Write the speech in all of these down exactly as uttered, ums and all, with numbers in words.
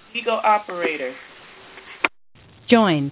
Eagle operator. Joined.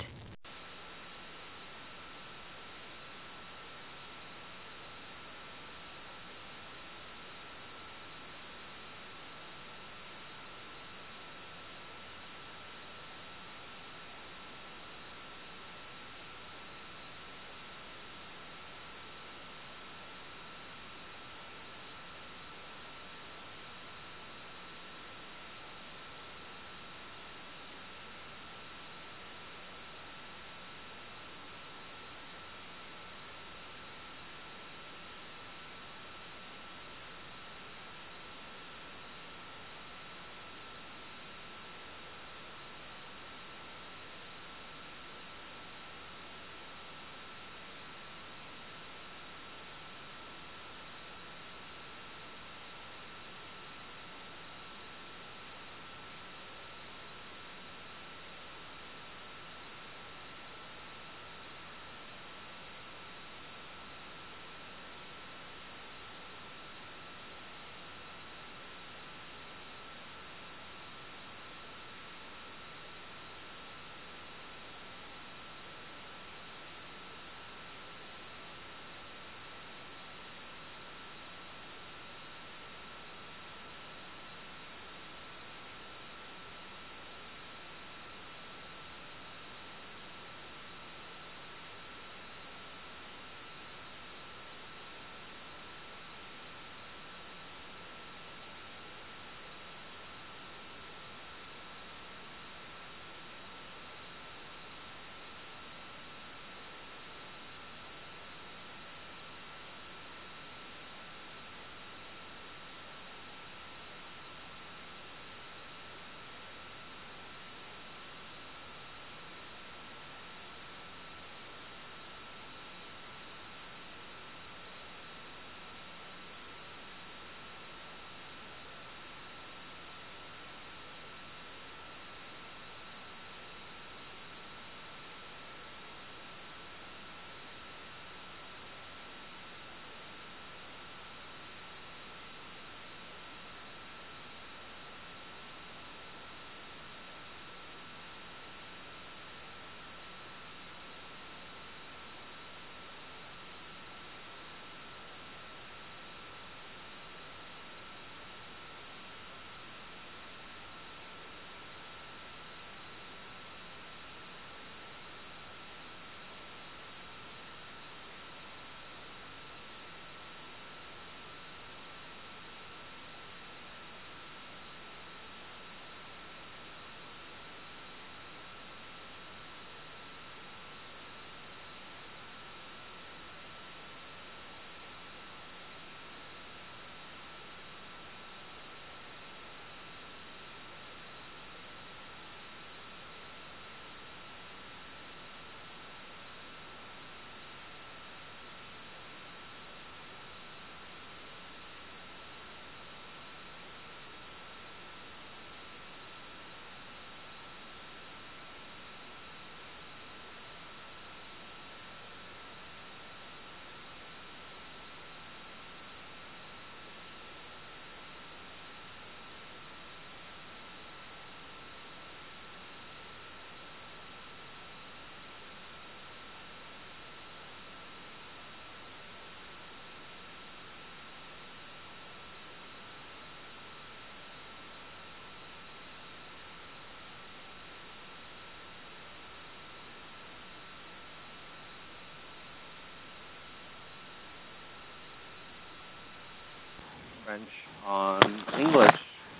French on English.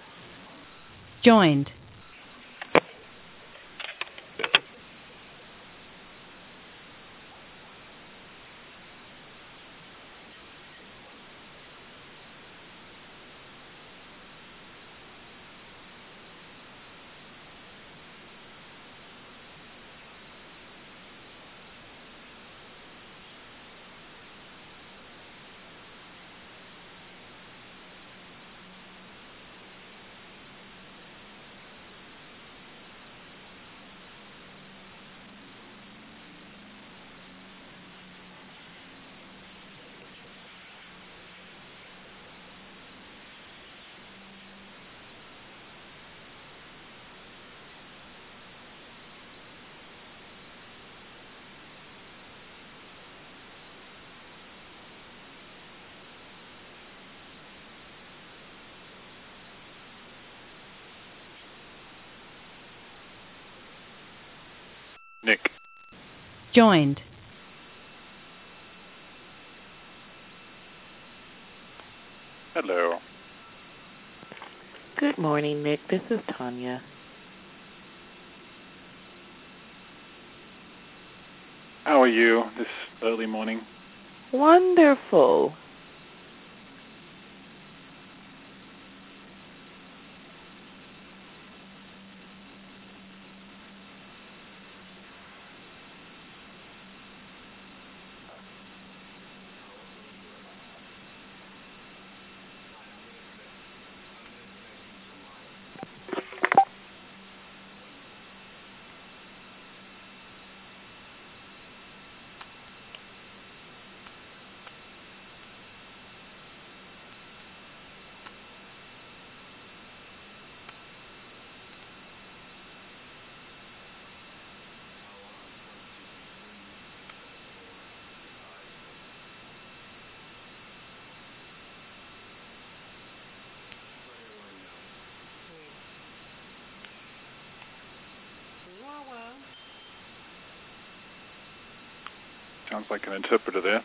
Joined. Joined. Hello. Good morning, Nick. This is Tanya. How are you this early morning? Wonderful. Sounds like an interpreter there.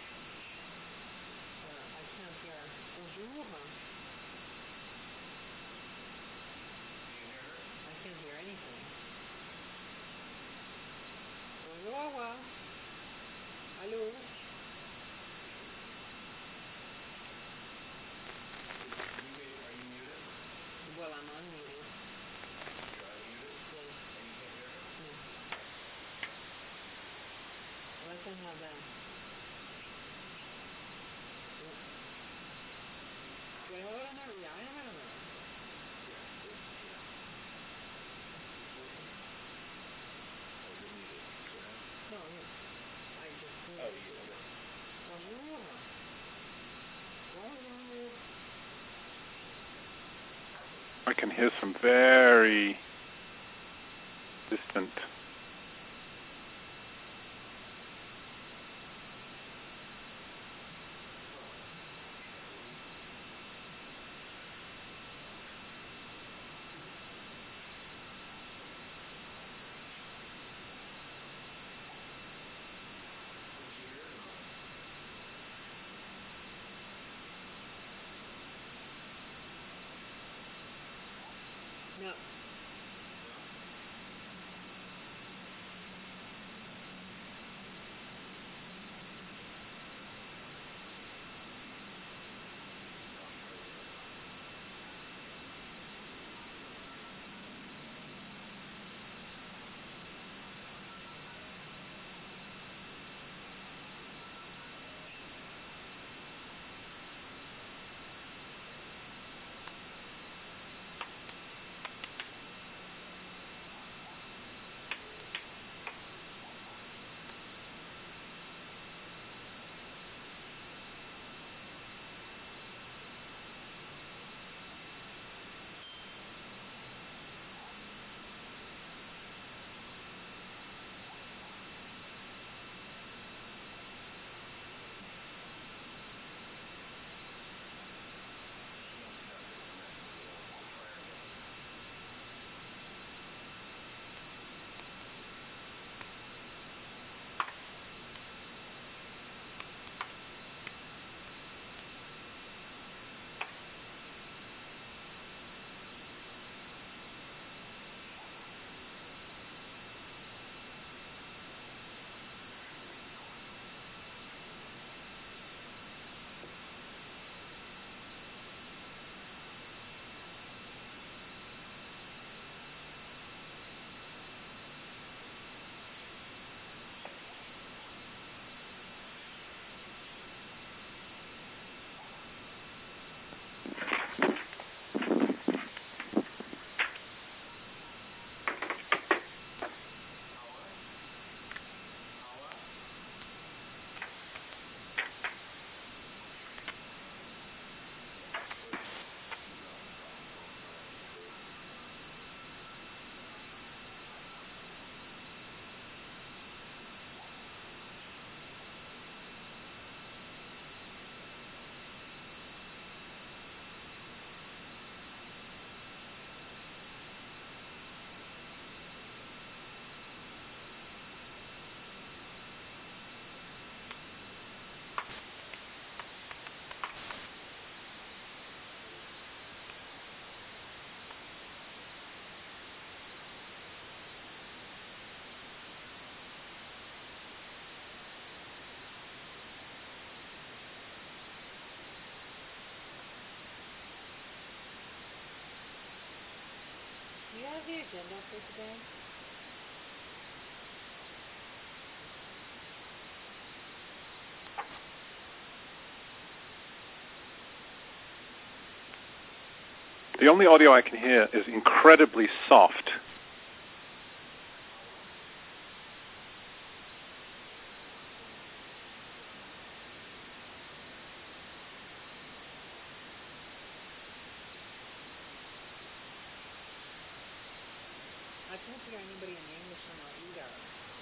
I can hear some very distant have the agenda for today? The only audio I can hear is incredibly soft. I can't hear anybody in English now either.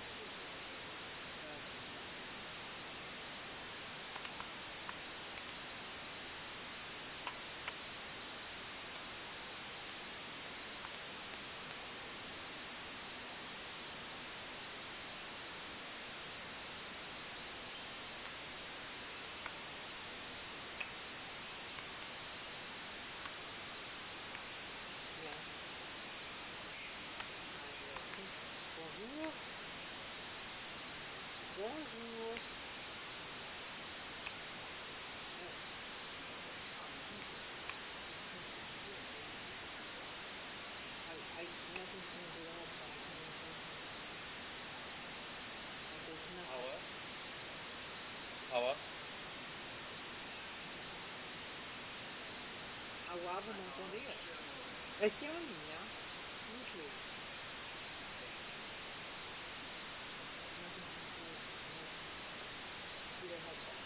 Bonjour. Bonjour. I, I, nothing's coming through the headset. I can't even say anything. Like there's nothing. Hava? Hava? Agua, vous m'entendez? Restez en ligne, hein? S'il vous plaît. Nothing's coming through through the headset.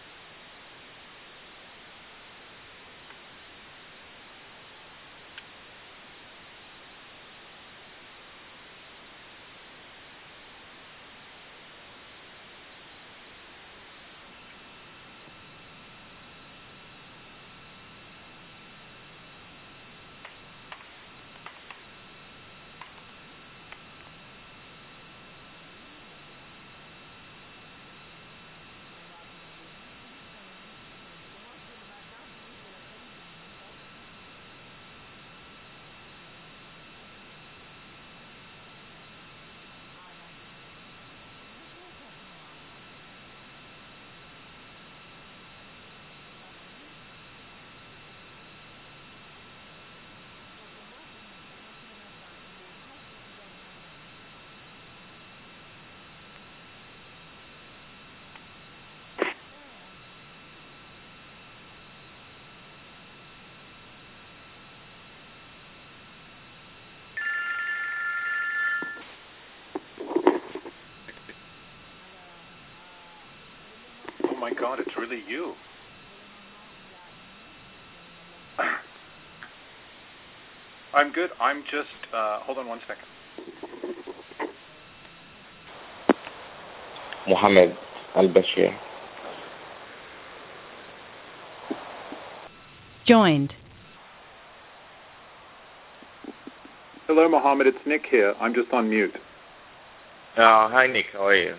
Oh my God, it's really you. I'm good. I'm just, uh, hold on one second. Mohammed Al-Bashir. Joined. Hello, Mohammed. It's Nick here. I'm just on mute. Uh, hi, Nick. How are you?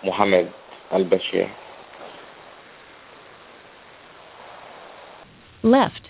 محمد البشير. Left.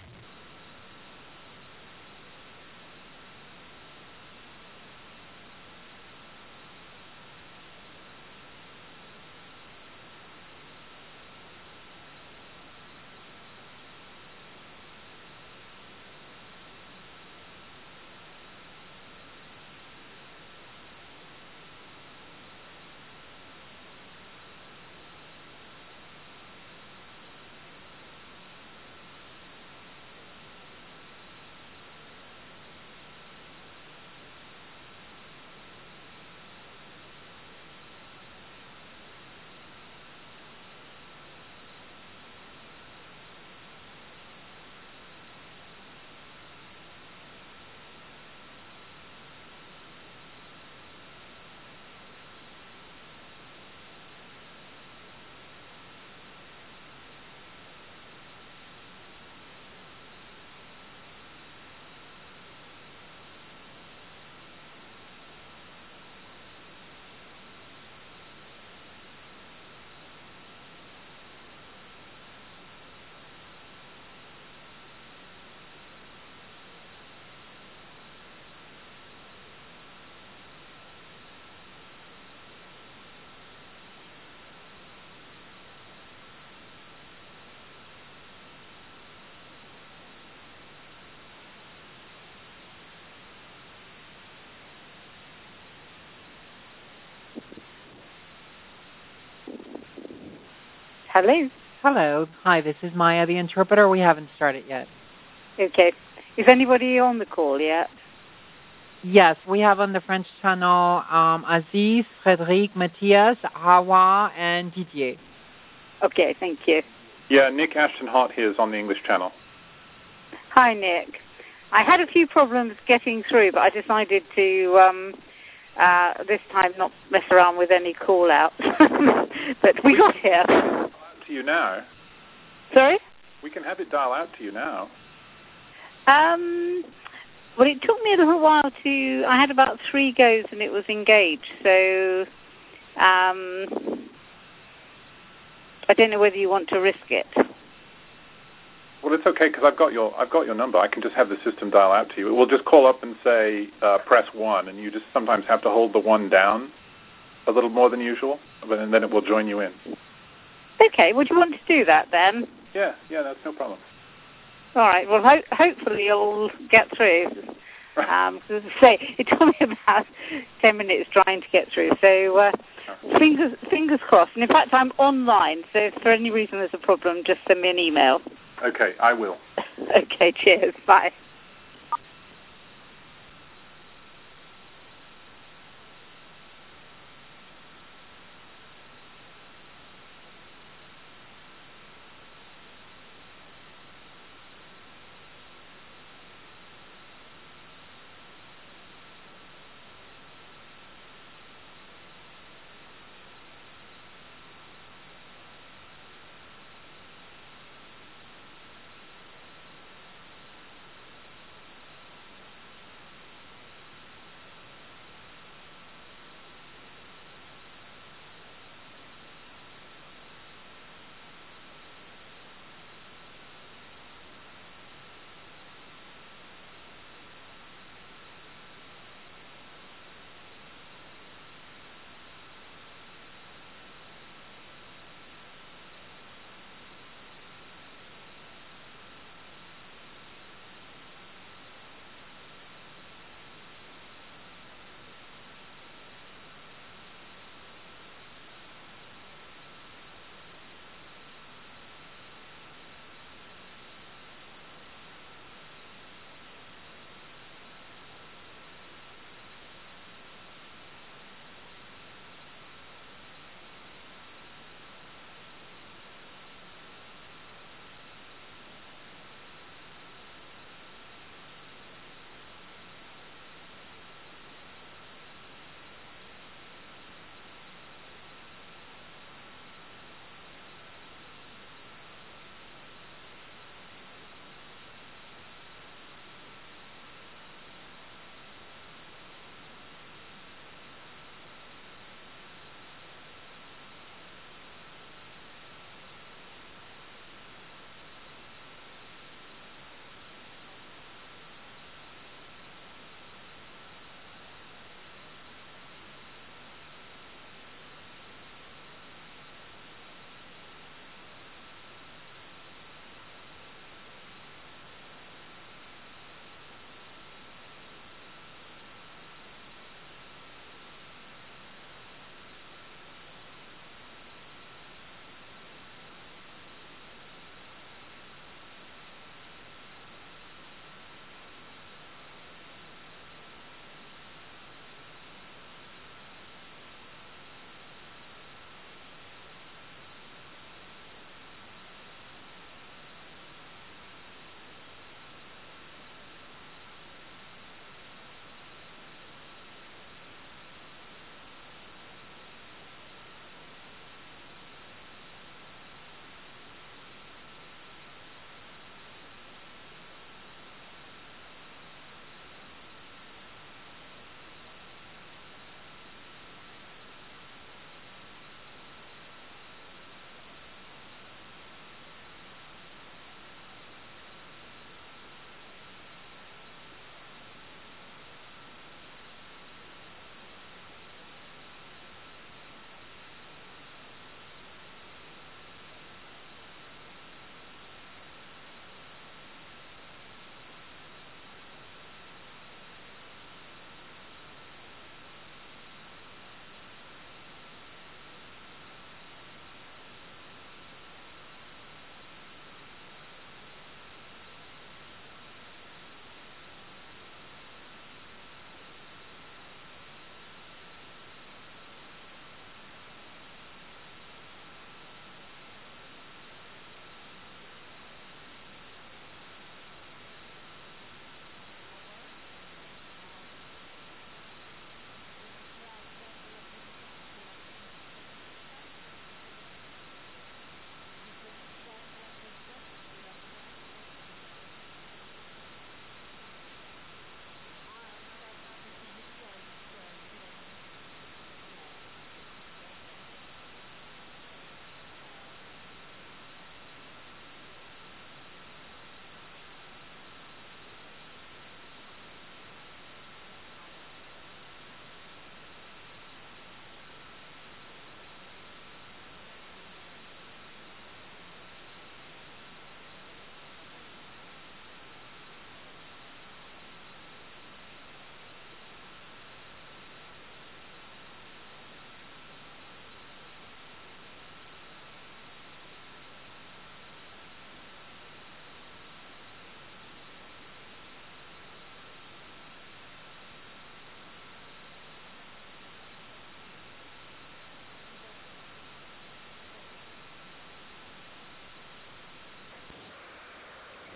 Hello. Hello. Hi, this is Maya, the interpreter. We haven't started yet. Okay. Is anybody on the call yet? Yes, we have on the French channel um, Aziz, Frédéric, Matthias, Hawa, and Didier. Okay, thank you. Yeah, Nick Ashton Hart here is on the English channel. Hi, Nick. I had a few problems getting through, but I decided to um, uh, this time not mess around with any call-outs. But we got here. To you now. Sorry? We can have it dial out to you now. Um, well, it took me a little while to... I had about three goes and it was engaged, so... Um, I don't know whether you want to risk it. Well, it's okay because I've got your I've got your number. I can just have the system dial out to you. It will just call up and say uh, press one, and you just sometimes have to hold the one down a little more than usual, but and then it will join you in. Okay, would you want to do that then? Yeah, yeah, that's no problem. All right. Well, ho- hopefully you'll get through. Um, as I say, it took me about ten minutes trying to get through. So uh, fingers fingers crossed. And in fact, I'm online. So if for any reason there's a problem, just send me an email. Okay, I will. Okay. Cheers. Bye.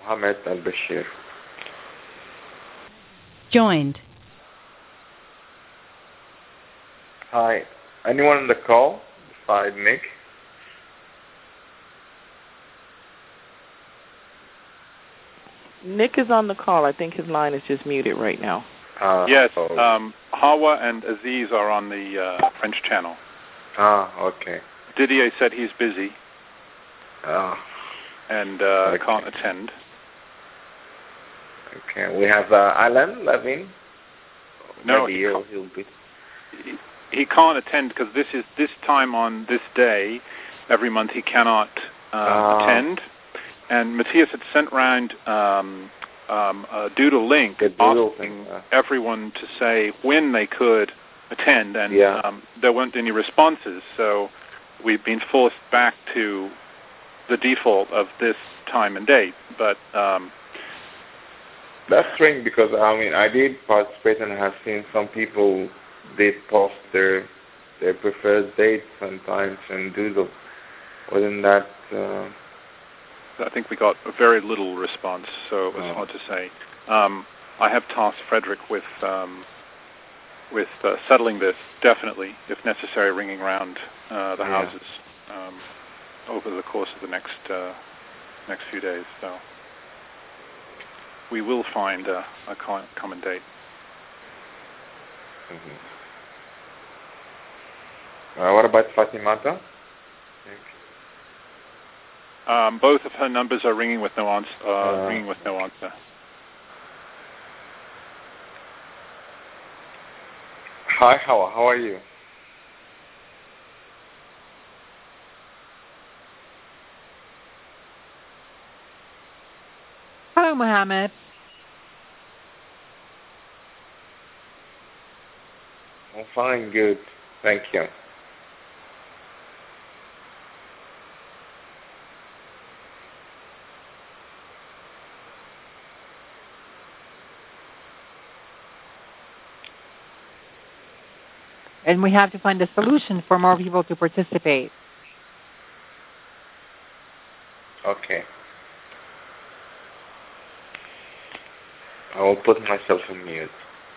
Mohammed Al-Bashir. Joined. Hi. Anyone on the call besides Nick? Nick is on the call. I think his line is just muted right now. Uh, yes, oh. um, Hawa and Aziz are on the uh, French channel. Ah, okay. Didier said he's busy Ah, and uh, okay. can't attend. Okay. We have uh, Alan Levin. No, Maybe he he'll, can't. he'll be. He, he can't attend because this is this time on this day every month he cannot uh, Ah. attend. And Matthias had sent round um, um, a doodle link The doodle asking thing, uh. everyone to say when they could attend, and Yeah. um, there weren't any responses. So we've been forced back to the default of this time and date. But um, That's strange because I mean I did participate and have seen some people did post their their preferred dates sometimes and doodle. Wasn't that? Uh, I think we got a very little response, so it was Oh. hard to say. Um, I have tasked Frederick with um, with uh, settling this, definitely, if necessary, ringing around uh, the Yeah. houses um, over the course of the next uh, next few days. So we will find uh, a co- common date. mhm. uh, what about Fatimata? Um, both of her numbers are ringing with no answer. Uh, Uh. ringing with no answer. Hi, how how are you? Hello, Mohammed. I'm fine, good. Thank you. And we have to find a solution for more people to participate. Okay. I will put myself on mute.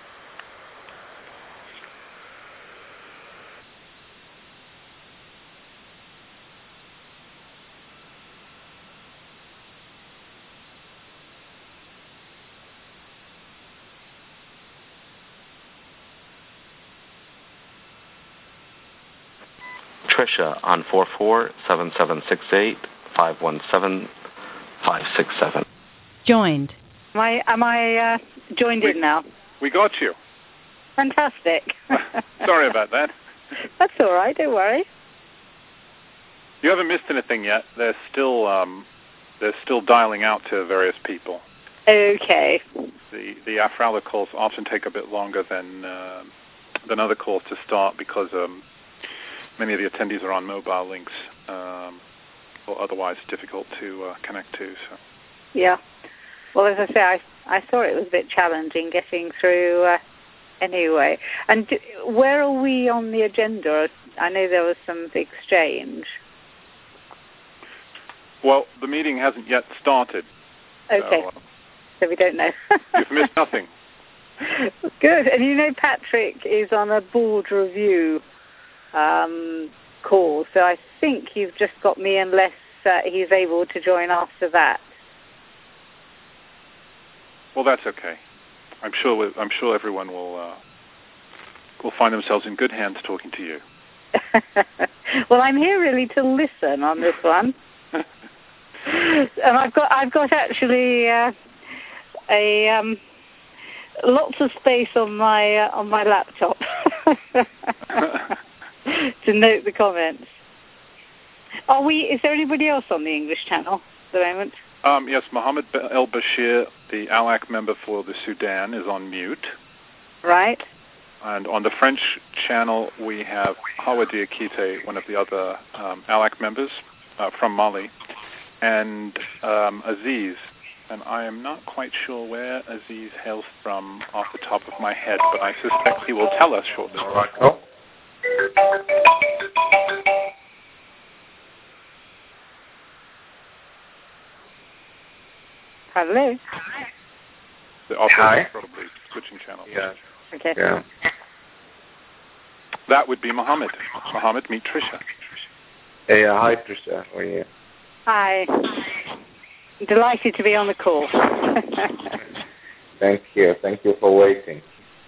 Tricia on four four seven seven six eight five one seven five six seven. Joined. Am I, am I uh, joined We- in now? We got you. Fantastic. Sorry about that. That's all right, don't worry. You haven't missed anything yet. They're still um, they're still dialing out to various people. Okay. The the Afrala calls often take a bit longer than uh, than other calls to start because um, many of the attendees are on mobile links um, or otherwise difficult to uh, connect to. So. Yeah. Well, as I say, I, I thought it was a bit challenging getting through uh, anyway. And do, where are we on the agenda? I know there was some exchange. Well, the meeting hasn't yet started. Okay. So, uh, So we don't know. you've missed nothing. Good. And you know Patrick is on a board review um, call, so I think you've just got me unless uh, he's able to join after that. Well, that's okay. I'm sure. we- I'm sure everyone will uh, will find themselves in good hands talking to you. Well, I'm here really to listen on this one, and I've got I've got actually uh, a um, lots of space on my uh, on my laptop to note the comments. Are we? Is there anybody else on the English channel at the moment? Um, yes, Mohammed El Bashir, the ALAC member for the Sudan, is on mute. Right. And on the French channel, we have Hawa Diakite, one of the other um, ALAC members uh, from Mali, and um, Aziz. And I am not quite sure where Aziz hails from off the top of my head, but I suspect he will tell us shortly. Morocco. Hello. The operator Hi. probably switching channels. Yeah. Okay. Yeah. That would be Mohammed. Mohammed, meet Trisha. Hey, uh, hi, Trisha. How are you? Hi. Delighted to be on the call. Thank you. Thank you for waiting.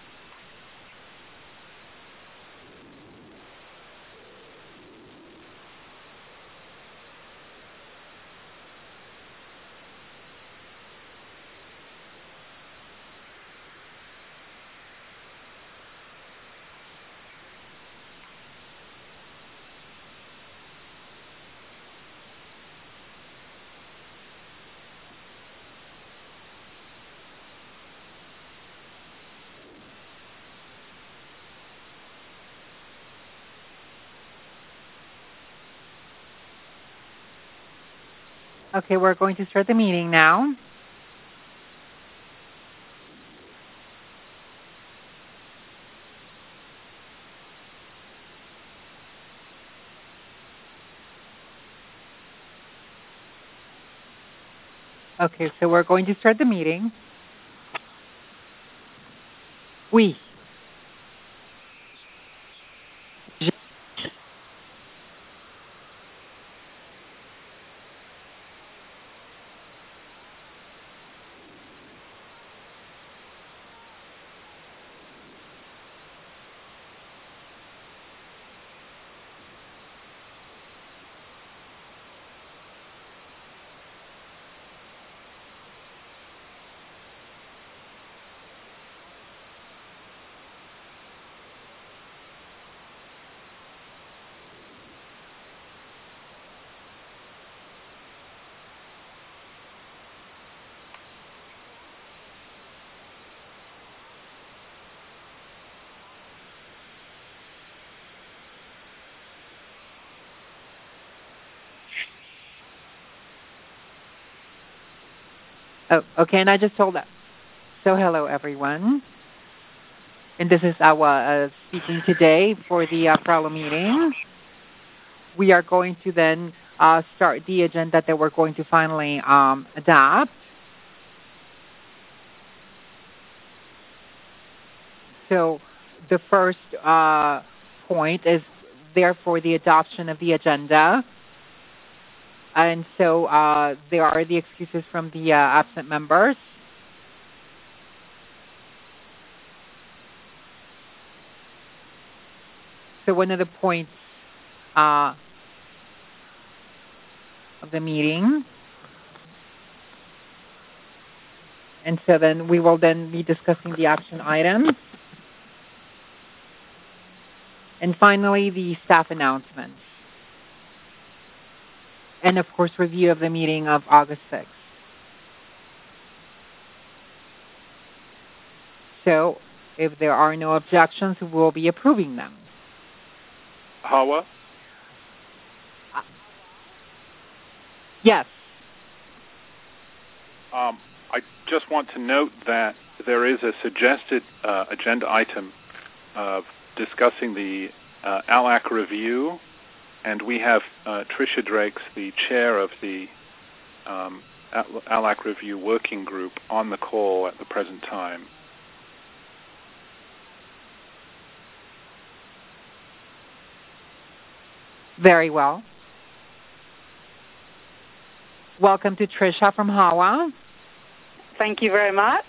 Okay, we're going to start the meeting now. Okay, so we're going to start the meeting. Oui. Je- Oh, okay, and I just told that. So hello, everyone. And this is Awa uh, speaking today for the uh, Fralo meeting. We are going to then uh, start the agenda that we're going to finally um, adopt. So the first uh, point is therefore the adoption of the agenda. And so uh, there are the excuses from the uh, absent members. So one of the points uh, of the meeting. And so then we will then be discussing the action items. And finally, the staff announcements. And of course, review of the meeting of August sixth. So if there are no objections, we will be approving them. Hawa? Yes. Um, I just want to note that there is a suggested uh, agenda item of discussing the uh, A L A C review, and we have uh, Trisha Drakes, the chair of the um, A L A C review working group, on the call at the present time. Very well. Welcome to Trisha from Hawa. Thank you very much.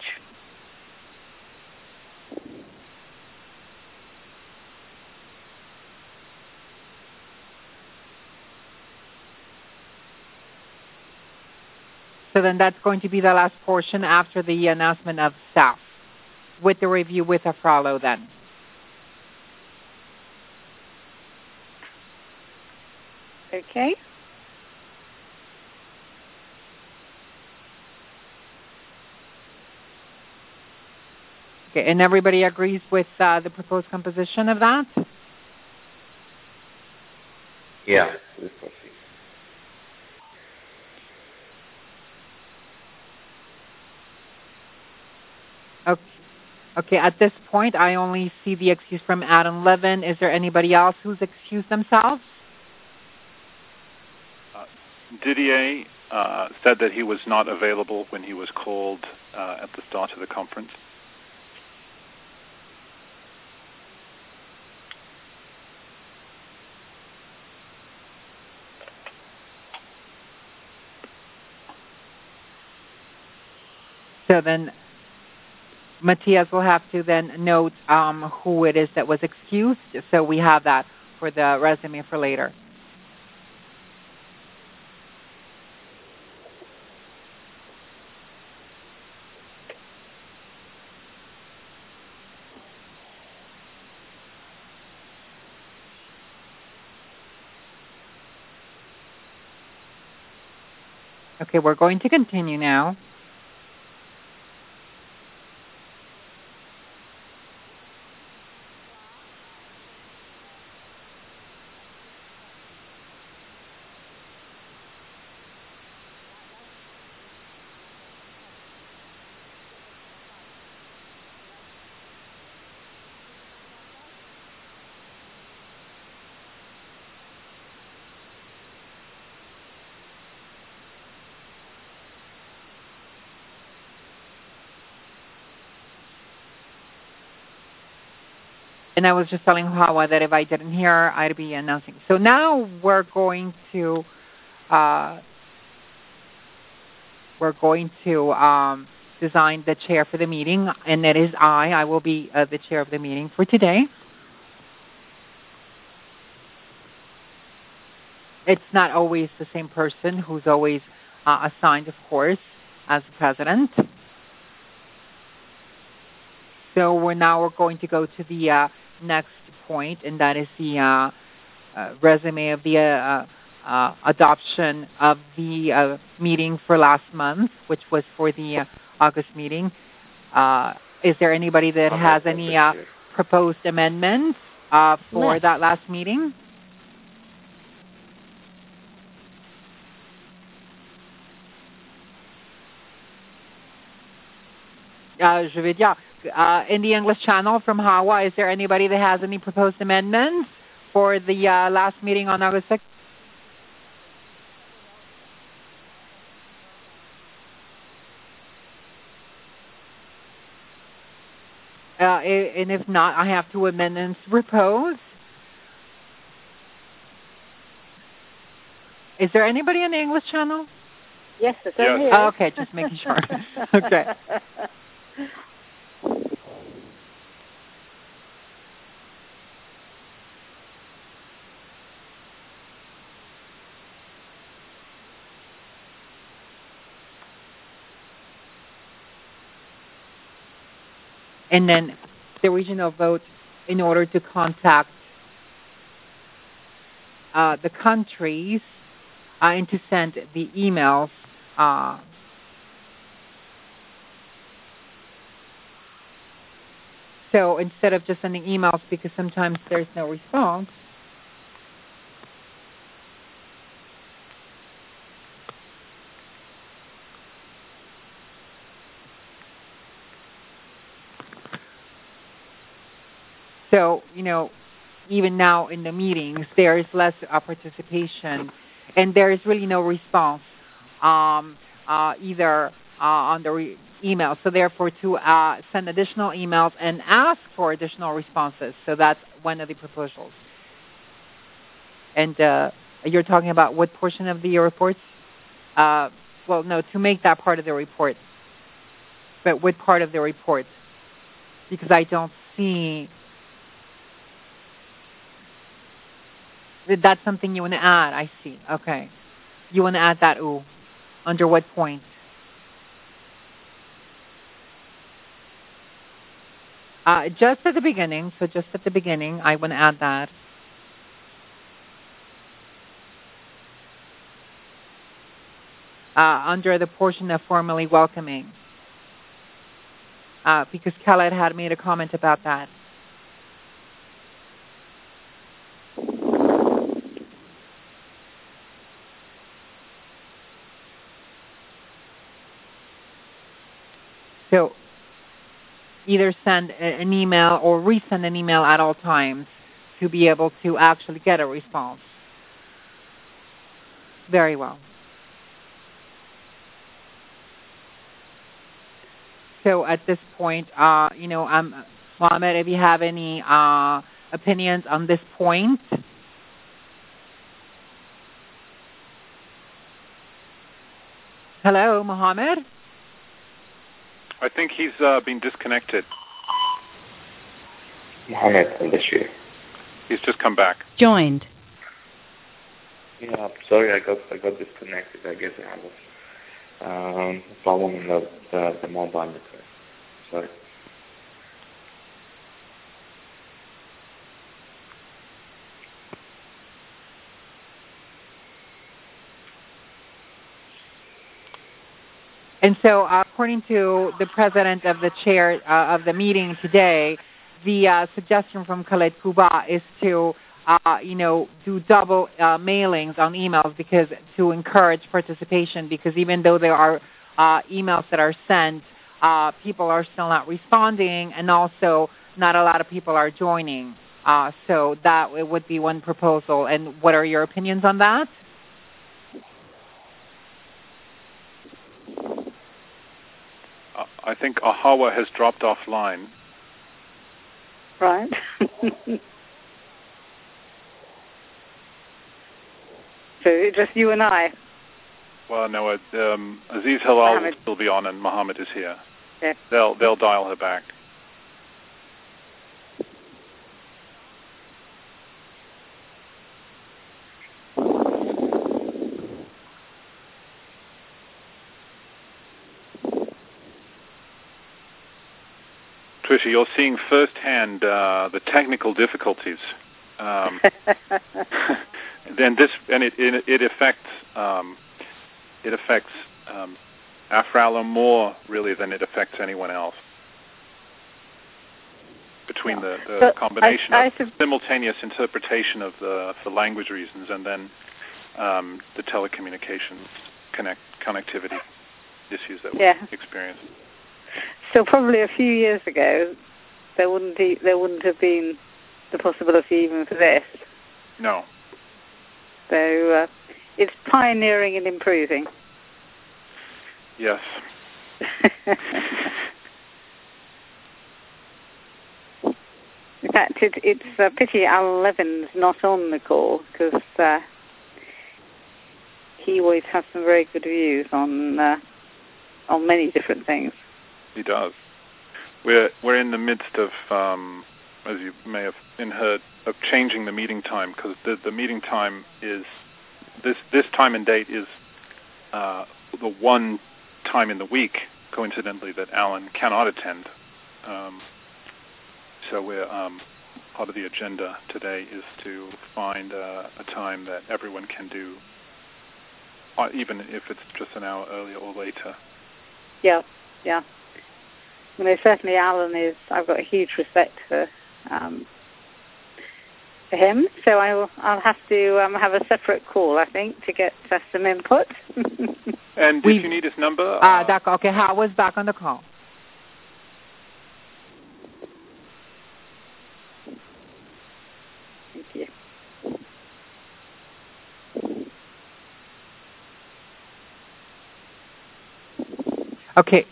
So then that's going to be the last portion after the announcement of staff with the review with Afralo then. Okay. Okay, and everybody agrees with uh, the proposed composition of that? Yeah. Please proceed. Okay. Okay, at this point, I only see the excuse from Adam Levin. Is there anybody else who's excused themselves? Uh, Didier uh, said that he was not available when he was called uh, at the start of the conference. So then Matthias will have to then note um, who it is that was excused, so we have that for the resume for later. Okay, we're going to continue now. And I was just telling Hawa that if I didn't hear, I'd be announcing. So now we're going to uh, we're going to um, design the chair for the meeting, and it is I. I will be uh, the chair of the meeting for today. It's not always the same person who's always uh, assigned, of course, as the president. So we're now we're going to go to the uh, next point, and that is the uh, uh, resume of the uh, uh, adoption of the uh, meeting for last month, which was for the uh, August meeting. Uh, is there anybody that has any uh, proposed amendments uh, for that last meeting? Uh, je vais dire, uh, in the English channel from Hawa, is there anybody that has any proposed amendments for the uh, last meeting on August sixth? Uh, and if not, I have two amendments proposed. Is there anybody in the English channel? Yes, it's Yes. here. Oh, okay, just making sure. Okay. And then the regional vote in order to contact uh, the countries uh, and to send the emails. Uh, so instead of just sending emails, because sometimes there's no response, so, you know, even now in the meetings, there is less uh, participation, and there is really no response um, uh, either uh, on the re- email. So therefore, to uh, send additional emails and ask for additional responses. So that's one of the proposals. And uh, you're talking about what portion of the reports? Uh, well, no, to make that part of the report. But what part of the report? Because I don't see... That's something you want to add, I see. Okay. You want to add that, ooh. Under what point? Uh, just at the beginning, so just at the beginning, I want to add that. Uh, under the portion of formally welcoming. Uh, because Khaled had made a comment about that. So either send an email or resend an email at all times to be able to actually get a response. Very well. so at this point, uh, you know, um, Mohammed, if you have any uh, opinions on this point. Hello, Mohammed? I think he's uh, been disconnected. Mohammed al-Bashir. He's just come back. Joined. Yeah, I'm sorry, I got I got disconnected. I guess I have a um, problem in the, the, the mobile network. Sorry. And so, uh, according to the president of the chair uh, of the meeting today, the uh, suggestion from Khaled Kuba is to, uh, you know, do double uh, mailings on emails because to encourage participation. Because even though there are uh, emails that are sent, uh, people are still not responding, and also not a lot of people are joining. Uh, so that would be one proposal. And what are your opinions on that? I think Ahawa has dropped offline. Right. So it's just you and I. Well, no, uh, um, Aziz Halal Mohammed. will still be on, and Mohammed is here. Yeah. They'll they'll dial her back. Tricia, you're seeing firsthand uh, the technical difficulties. Um, then this and it it, it affects um, it affects um, Afrala more really than it affects anyone else. Between the, the But combination I, I of sub- simultaneous interpretation of the for language reasons and then um, the telecommunications connect connectivity issues that Yeah. we experience. So probably a few years ago, there wouldn't be, there wouldn't have been the possibility even for this. No. So uh, it's pioneering and improving. Yes. In fact, it, it's a pity Alan Levin's not on the call because uh, he always has some very good views on uh, on many different things. He does. We're we're in the midst of, um, as you may have been heard, of changing the meeting time because the the meeting time is this this time and date is uh, the one time in the week, coincidentally, that Alan cannot attend. Um, so we're um, part of the agenda today is to find uh, a time that everyone can do, uh, even if it's just an hour earlier or later. Yeah, yeah. You know, certainly Alan is, I've got a huge respect for um, for him, so I'll, I'll have to um, have a separate call, I think, to get uh, some input. And We- if you need his number... Uh, Doc, okay, Howard's back on the call. Thank you. Okay.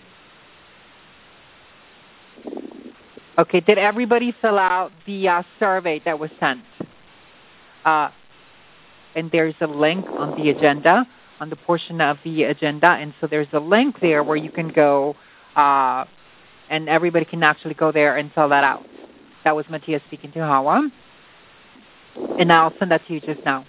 Okay, did everybody fill out the uh, survey that was sent? Uh, and there's a link on the agenda, on the portion of the agenda, and so there's a link there where you can go, uh, and everybody can actually go there and fill that out. That was Matthias speaking to Hawa. And I'll send that to you just now.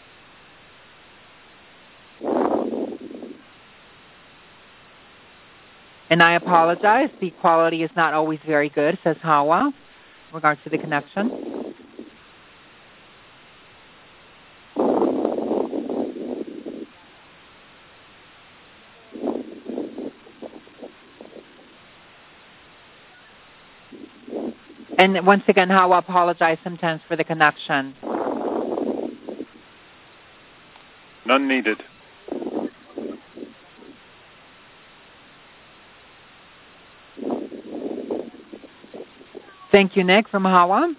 And I apologize. The quality is not always very good, says Hawa, in regards to the connection. And once again, Hawa, apologize sometimes for the connection. None needed. Thank you, Nick, from Hawa.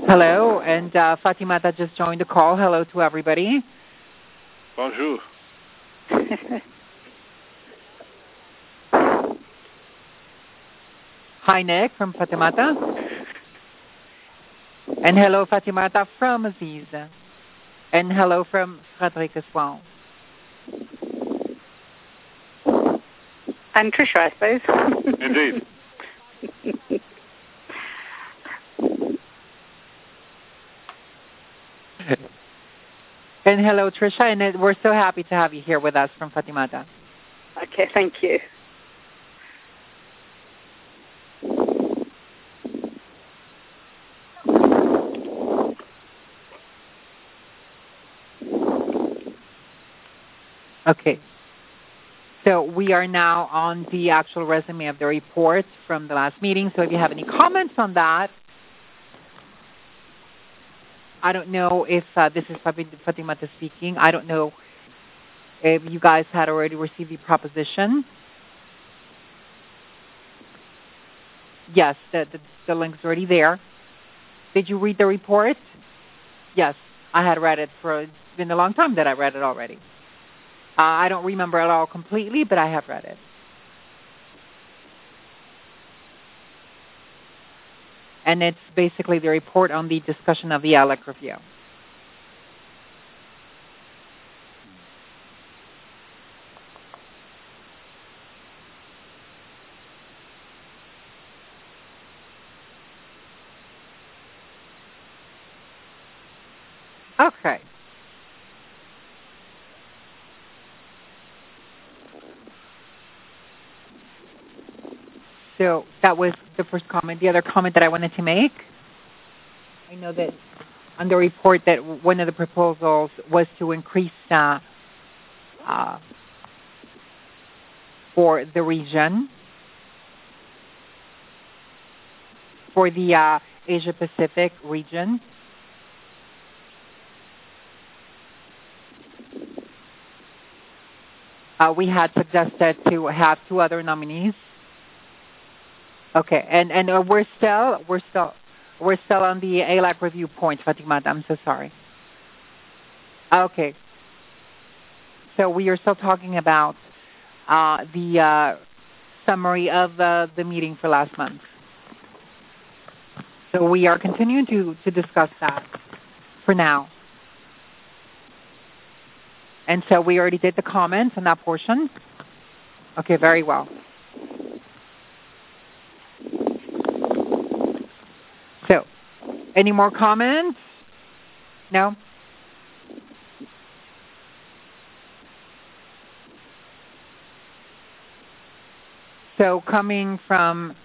Hello, and uh, Fatimata just joined the call. Hello to everybody. Bonjour. Hi, Nick from Fatimata. And hello, Fatimata from Aziz. And hello from Frederic as well. And Trisha, I suppose. Indeed. And hello, Trisha, and we're so happy to have you here with us from Fatimata. Okay, thank you. Okay. So we are now on the actual resume of the report from the last meeting. So if you have any comments on that, I don't know if uh, this is Fatimata speaking. I don't know if you guys had already received the proposition. Yes, the, the, the link's already there. Did you read the report? Yes, I had read it for, it's been a long time that I read it already. Uh, I don't remember it all completely, but I have read it. And it's basically the report on the discussion of the A L E C review. Okay. So that was the first comment. The other comment that I wanted to make, I know that on the report that one of the proposals was to increase uh, uh, for the region, for the uh, Asia-Pacific region. Uh, we had suggested to have two other nominees. Okay, and and uh, we're still we're still we're still on the A L E C review point, Fatimata. I'm so sorry. Okay, so we are still talking about uh, the uh, summary of uh, the meeting for last month. So we are continuing to to discuss that for now. And so we already did the comments on that portion. Okay, very well. So, any more comments? No? So coming from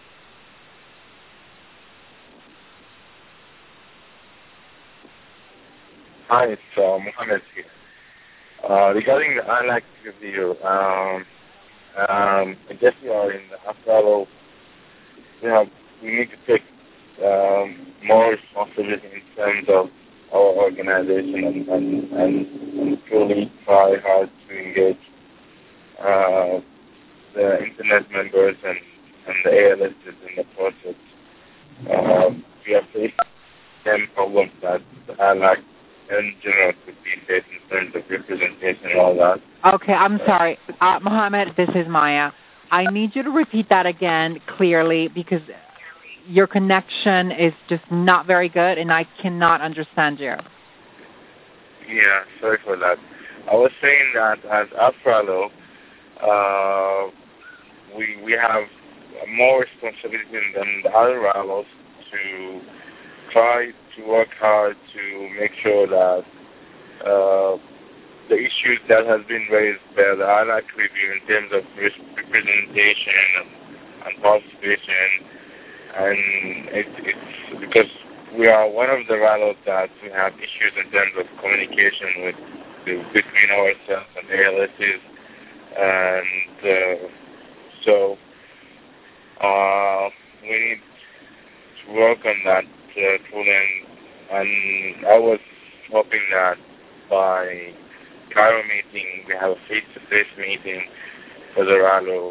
Hi, it's uh, Mohammed here. Uh, regarding the A L E C review, um, um, I guess we are in the after we have we need to take um, more responsibility in terms of our organization and and, and, and truly try hard to engage uh, the internet members and, and the A L Ss in the process. Uh, we are facing the same problems that the A L E C in general could be faced in terms of representation and all that. Okay, I'm sorry. Uh, Mohammed, this is Maya. I need you to repeat that again clearly because your connection is just not very good and I cannot understand you. Yeah, sorry for that. I was saying that as AFRALO, uh, we we have more responsibility than the other rallies to try to work hard to make sure that uh, the issues that has been raised by the A L E C review in terms of representation and, and participation, and it, it's because we are one of the rallies that we have issues in terms of communication with, with between ourselves and A L Ss, and uh, so uh, we need to work on that uh, tooling. And I was hoping that by Cairo meeting, we have a face-to-face meeting for the rally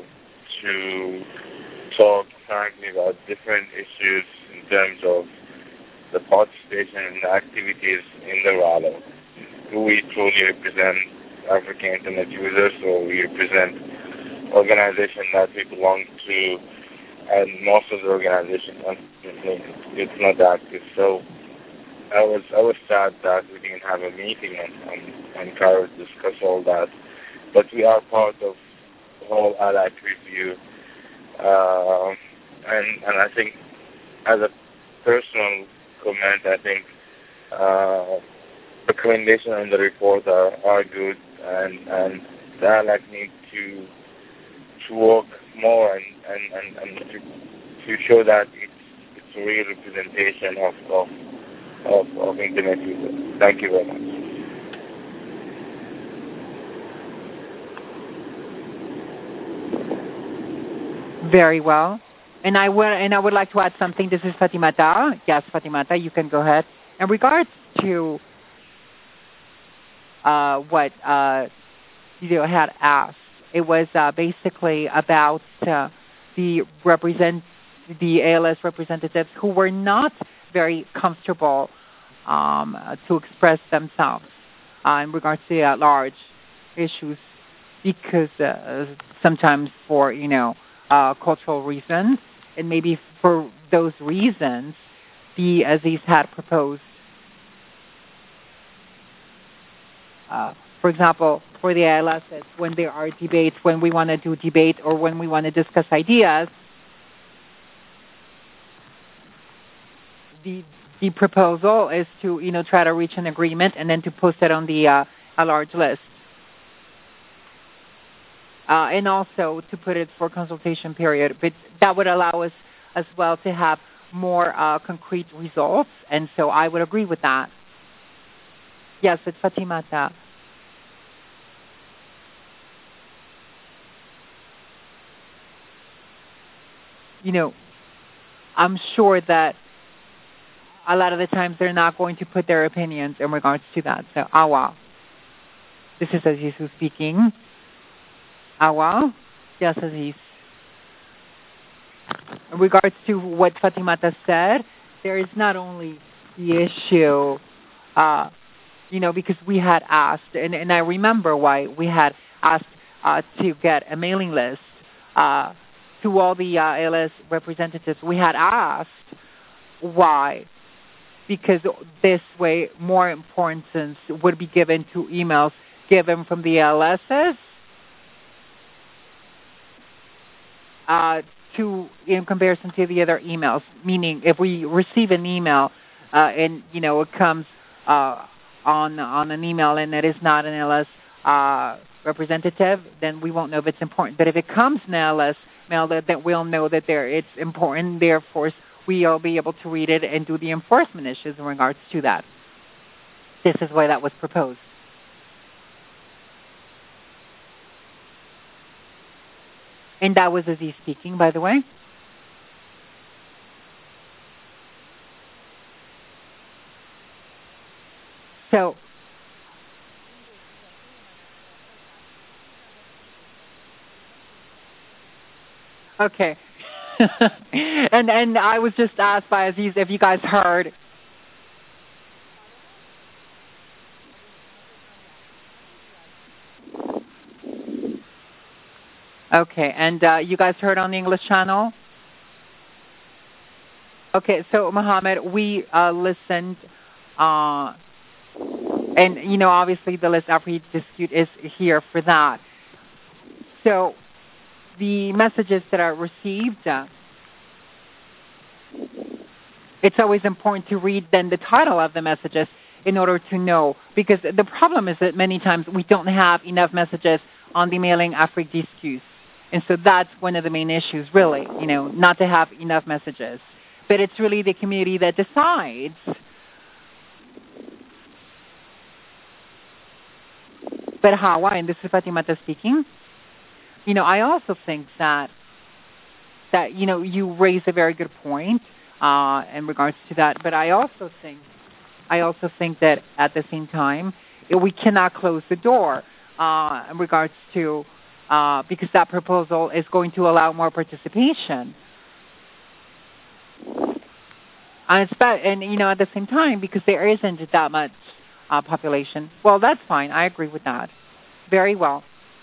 to talk frankly about different issues in terms of the participation in the activities in the rally. Do we truly represent African Internet users, or we represent organizations that we belong to? And most of the organizations, unfortunately, it's not active. So I was I was sad that we didn't have a meeting and and, and Carol discuss all that. But we are part of the whole Allied review, uh, and and I think as a personal comment, I think uh, recommendations in the report are, are good, and and the Allied need to to work more and and, and, and to to show that it's it's a real representation of of of, of Internet users. Thank you very much. Very well. And I would and I would like to add something. This is Fatimata. Yes, Fatimata, you can go ahead. In regards to uh, what uh, you had asked, it was uh, basically about uh, the represent the A L S representatives who were not very comfortable um, to express themselves uh, in regards to uh, large issues, because uh, sometimes for you know. Uh, cultural reasons, and maybe for those reasons, the Aziz had proposed, uh, for example, for the A L S, when there are debates, when we want to do debate or when we want to discuss ideas, the the proposal is to you know try to reach an agreement and then to post it on the uh, a large list. Uh, and also to put it for consultation period. But that would allow us as well to have more uh, concrete results, and so I would agree with that. Yes, it's Fatimata. You know, I'm sure that a lot of the times they're not going to put their opinions in regards to that. So, Awa. This is Aziz who's speaking. Awa? Yes, Aziz. In regards to what Fatimata said, there is not only the issue, uh, you know, because we had asked, and, and I remember why we had asked uh, to get a mailing list uh, to all the uh, A L S representatives. We had asked why, because this way more importance would be given to emails given from the A L Ss, Uh, to in comparison to the other emails. Meaning, if we receive an email uh, and you know it comes uh, on on an email and it is not an A L S uh, representative, then we won't know if it's important. But if it comes an A L S mail, that, that we'll know that there it's important. Therefore, we'll be able to read it and do the enforcement issues in regards to that. This is why that was proposed. And that was Aziz speaking, by the way. So, okay. and and I was just asked by Aziz if you guys heard. Okay, and uh, you guys heard on the English channel? Okay, so Mohammed, we uh, listened, uh, and you know, obviously the list every dispute is here for that. So the messages that are received, uh, it's always important to read then the title of the messages in order to know, because the problem is that many times we don't have enough messages on the mailing Afrique Discus. And so that's one of the main issues, really, you know, not to have enough messages. But it's really the community that decides. But Hawa, and this is Fatimata speaking, you know, I also think that, that you know, you raise a very good point uh, in regards to that. But I also think, I also think that at the same time, we cannot close the door uh, in regards to, Uh, because that proposal is going to allow more participation. And, it's about, and, you know, at the same time, because there isn't that much uh, population, well, that's fine. I agree with that. Very well.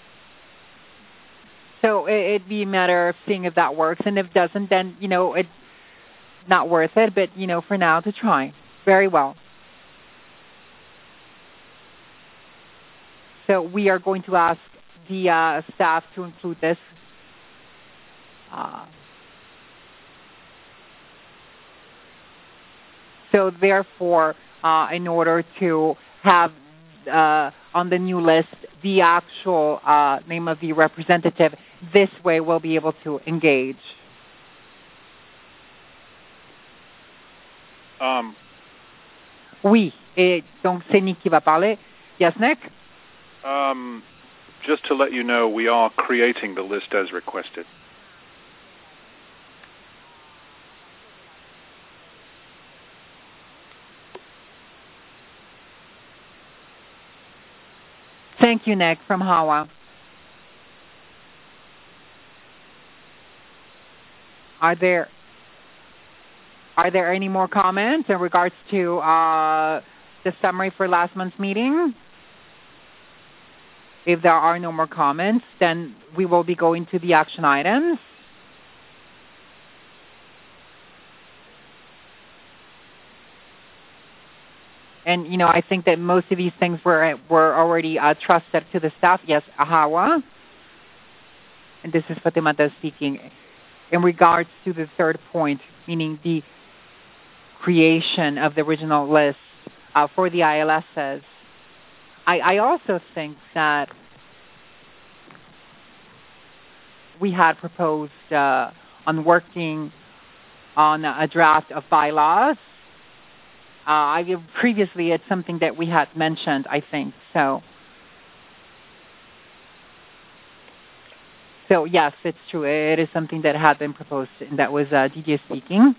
So it, it'd be a matter of seeing if that works. And if it doesn't, then, you know, it's not worth it. But, you know, for now, to try. Very well. So we are going to ask the uh, staff to include this. Uh, so therefore, uh, in order to have uh, on the new list the actual uh, name of the representative, this way we'll be able to engage. Um, oui. Et donc, c'est Nick qui va parler. Yes, Nick? Um, just to let you know, we are creating the list as requested. Thank you, Nick, from Hawa. Are there are there any more comments in regards to uh, the summary for last month's meeting? If there are no more comments, then we will be going to the action items. And, you know, I think that most of these things were were already uh, trusted to the staff. Yes, Ahawa. And this is Fatimata speaking. In regards to the third point, meaning the creation of the original list uh, for the I L Ss, I, I also think that we had proposed uh, on working on a draft of bylaws. Uh, I, previously, it's something that we had mentioned, I think. So, so yes, it's true. It is something that had been proposed, and that was uh, Didier speaking.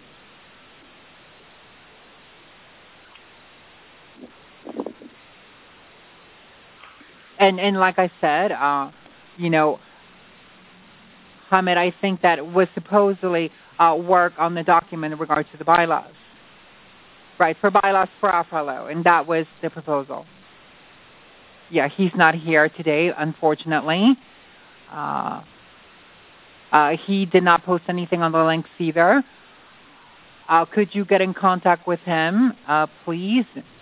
And and like I said, uh, you know, Hamid, I think that was supposedly uh, work on the document in regards to the bylaws. Right, for bylaws for AFRALO, and that was the proposal. Yeah, he's not here today, unfortunately. Uh, uh, he did not post anything on the links either. Uh, could you get in contact with him, uh, please?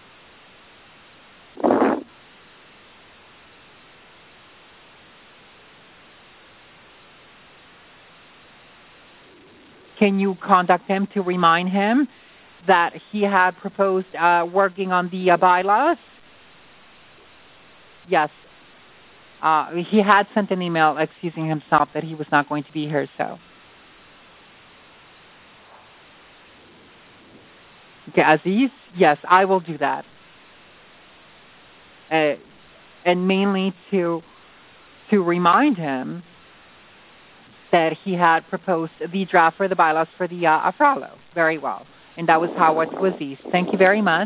Can you contact him to remind him that he had proposed uh, working on the uh, bylaws? Yes. Uh, he had sent an email excusing himself that he was not going to be here, so. Okay, Aziz? Yes, I will do that. Uh, and mainly to to remind him that he had proposed the draft for the bylaws for the uh, AFRALO. Very well. And that was Howard Waziz. Thank you very much.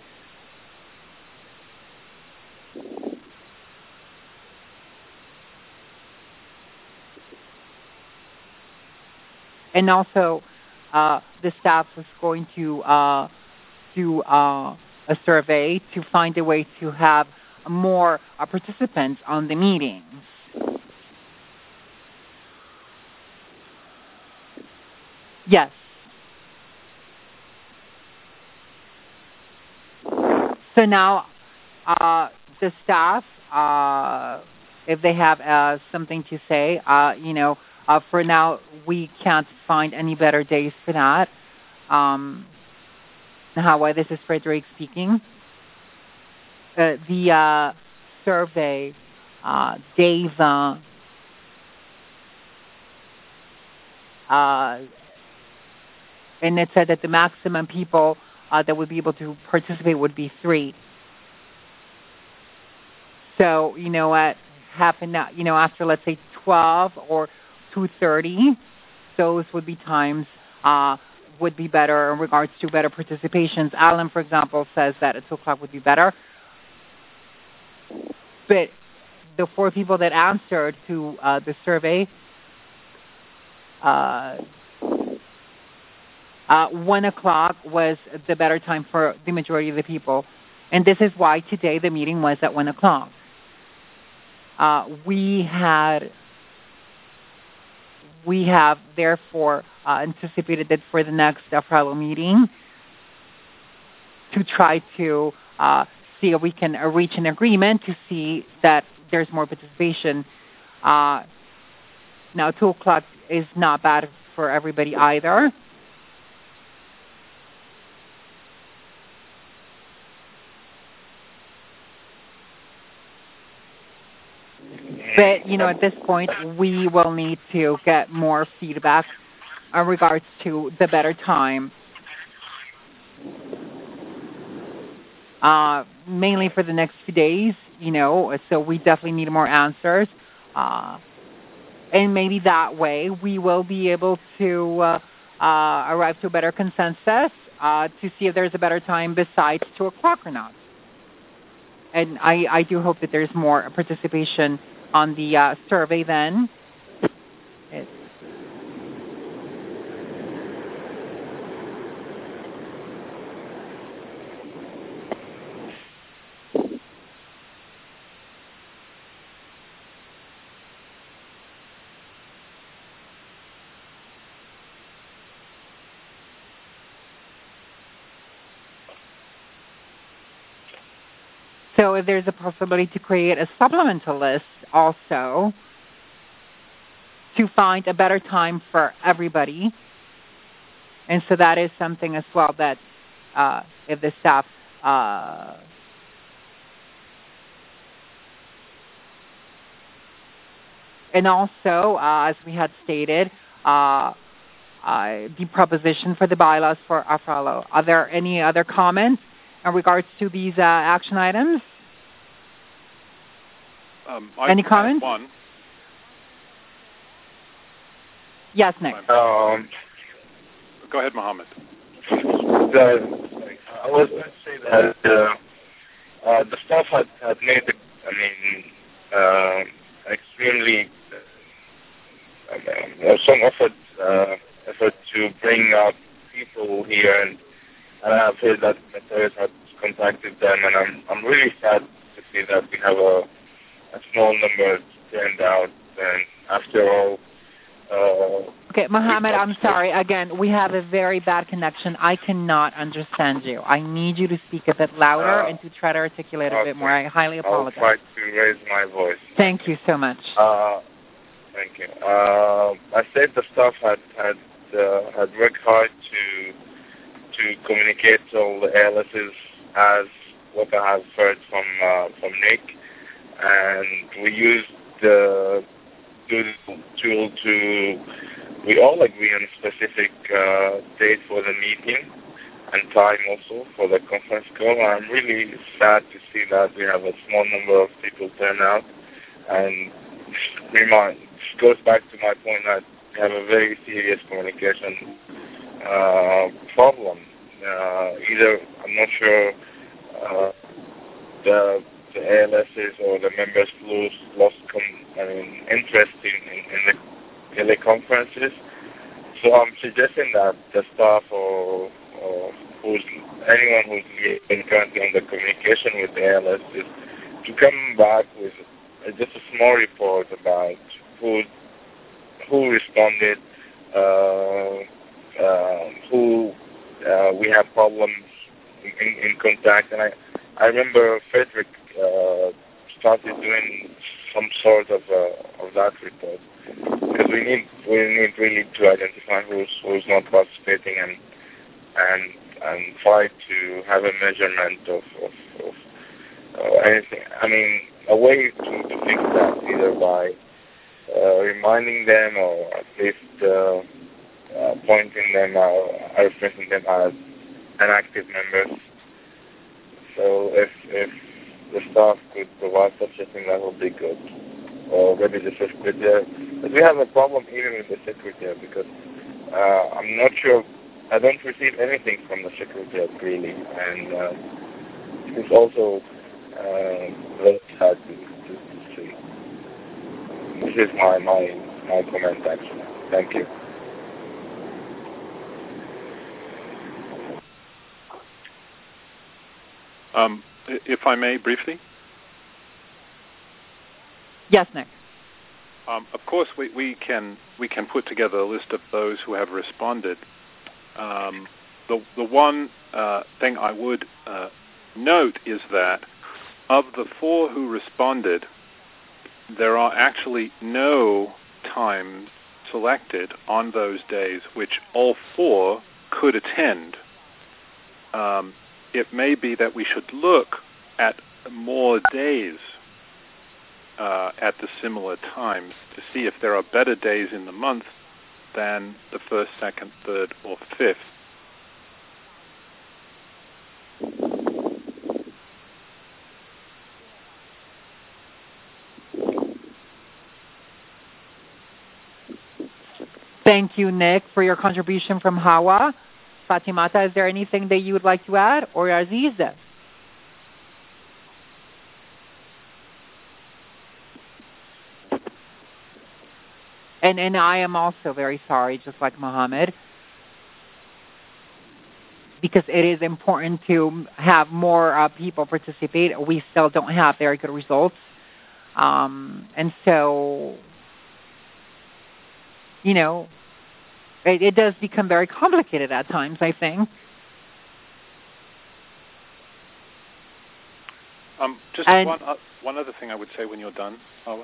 And also, uh, the staff was going to uh, do uh, a survey to find a way to have more uh, participants on the meetings. Yes. So now, uh, the staff, uh, if they have uh, something to say, uh, you know, uh, for now we can't find any better days for that. Um, Hawa, this is Frederick speaking. Uh, the uh, survey uh, gave uh, uh, and it said that the maximum people uh, that would be able to participate would be three. So, you know, at happen, you know, after let's say twelve or two thirty, those would be times uh, would be better in regards to better participations. Alan, for example, says that at two o'clock would be better. But the four people that answered to uh, the survey, uh, uh, one o'clock was the better time for the majority of the people. And this is why today the meeting was at one o'clock. Uh, we had, we have therefore uh, anticipated that for the next uh, Frello meeting to try to uh, see if we can uh, reach an agreement to see that there's more participation. Uh, now, two o'clock is not bad for everybody either. But, you know, at this point, we will need to get more feedback in regards to the better time, uh, mainly for the next few days, you know, so we definitely need more answers. Uh, and maybe that way we will be able to uh, uh, arrive to a better consensus uh, to see if there's a better time besides two o'clock or not. And I, I do hope that there's more participation on the uh, survey then. It, So if there's a possibility to create a supplemental list also to find a better time for everybody. And so that is something as well that uh, if the staff uh, and also, uh, as we had stated, uh, uh, the proposition for the bylaws for Frello. Are there any other comments in regards to these uh, action items? Um, I Any comments? One. Yes, Nick. Um, Go ahead, Mohammed. the, I was going to say that uh, uh, the staff had, had made, the, I mean, uh, extremely uh, some effort, uh, effort to bring out people here, and, and I've heard that Matthias had contacted them, and I'm I'm really sad to see that we have a a small number turned out, and after all. Uh, okay, Mohammed, I'm sorry. Again, we have a very bad connection. I cannot understand you. I need you to speak a bit louder uh, and to try to articulate okay. a bit more. I highly apologize. I'll try to raise my voice. Thank you so much. Uh, thank you. Uh, I said the staff had had uh, had worked hard to to communicate all the A L Ss as what I have heard from uh, from Nick, and we used the tool to, we all agree on a specific uh, date for the meeting and time also for the conference call. I'm really sad to see that we have a small number of people turn out, and remind, this goes back to my point that we have a very serious communication uh, problem. Uh, either, I'm not sure, uh, the the A L Ss or the members lose, lost com, I mean, interest in, in, in the teleconferences. So I'm suggesting that the staff or, or who's, anyone who's been currently on the communication with the A L Ss to come back with uh, just a small report about who who responded, uh, uh, who uh, we have problems in, in contact. And I, I remember Frederick Uh, started doing some sort of uh, of that report, because we need we need really to identify who's who's not participating and and and try to have a measurement of of, of uh, anything. I mean, a way to, to fix that, either by uh, reminding them or at least uh, uh, pointing them out, referencing them as inactive members. So if if the staff could provide such a thing, that would be good. Or maybe the secretary. But we have a problem even with the secretary, because uh, I'm not sure, I don't receive anything from the secretary really, and uh, it's also uh, very sad to, to, to see. This is my, my, my comment actually. Thank you. Um, if I may, briefly. Yes, Nick. Um, of course, we, we can we can put together a list of those who have responded. Um, the the one uh, thing I would uh, note is that of the four who responded, there are actually no times selected on those days which all four could attend. Um, it may be that we should look at more days uh, at the similar times to see if there are better days in the month than the first, second, third, or fifth. Thank you, Nick, for your contribution from Hawa. Fatimata, is there anything that you would like to add? Or Aziz? And, and I am also very sorry, just like Mohammed, because it is important to have more uh, people participate. We still don't have very good results. Um, and so, you know, it, it does become very complicated at times, I think. Um, just and, one, uh, one other thing I would say when you're done, Hawa.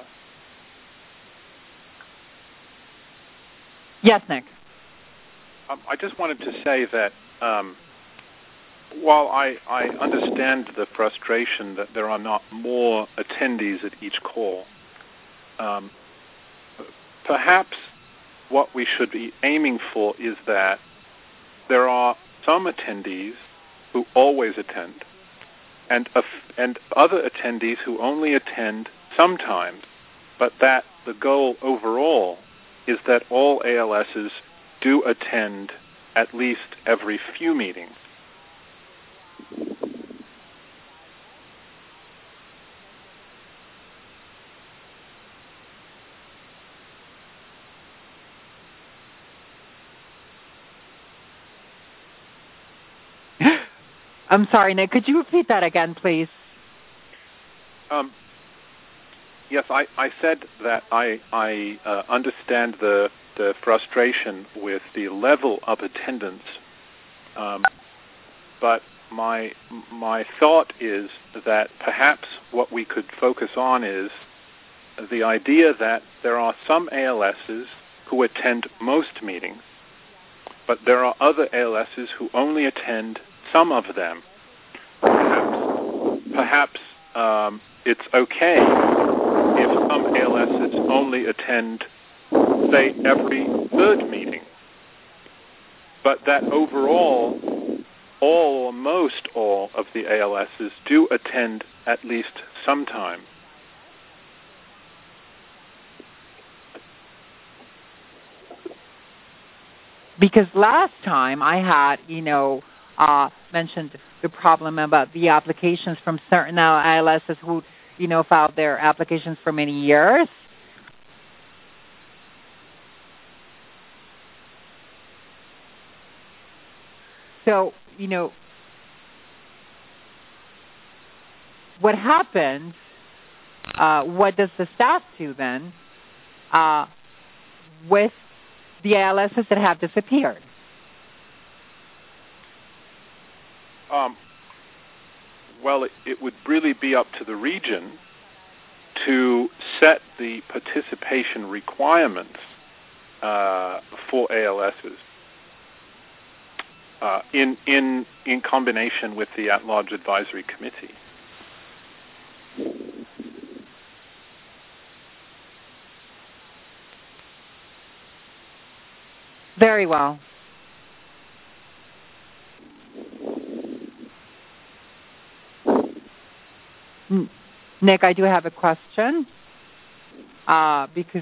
Yes, Nick. Um, I just wanted to say that um, while I, I understand the frustration that there are not more attendees at each call, um, perhaps what we should be aiming for is that there are some attendees who always attend and, uh, and other attendees who only attend sometimes, but that the goal overall is that all A L Ss do attend at least every few meetings. I'm sorry, Nick. Could you repeat that again, please? Um, yes, I, I said that I, I uh, understand the, the frustration with the level of attendance, um, but my, my thought is that perhaps what we could focus on is the idea that there are some A L Ss who attend most meetings, but there are other A L Ss who only attend some of them. Perhaps, perhaps um, it's okay if some A L Ss only attend, say, every third meeting, but that overall, all or most all of the A L Ss do attend at least sometime. Because last time I had, you know, uh, mentioned the problem about the applications from certain A L Ss who, you know, filed their applications for many years. So, you know, what happens, uh, what does the staff do then uh, with the A L Ss that have disappeared? Um, well, it, it would really be up to the region to set the participation requirements uh, for A L Ss uh, in, in, in combination with the at-large advisory committee. Very well. Nick, I do have a question uh, because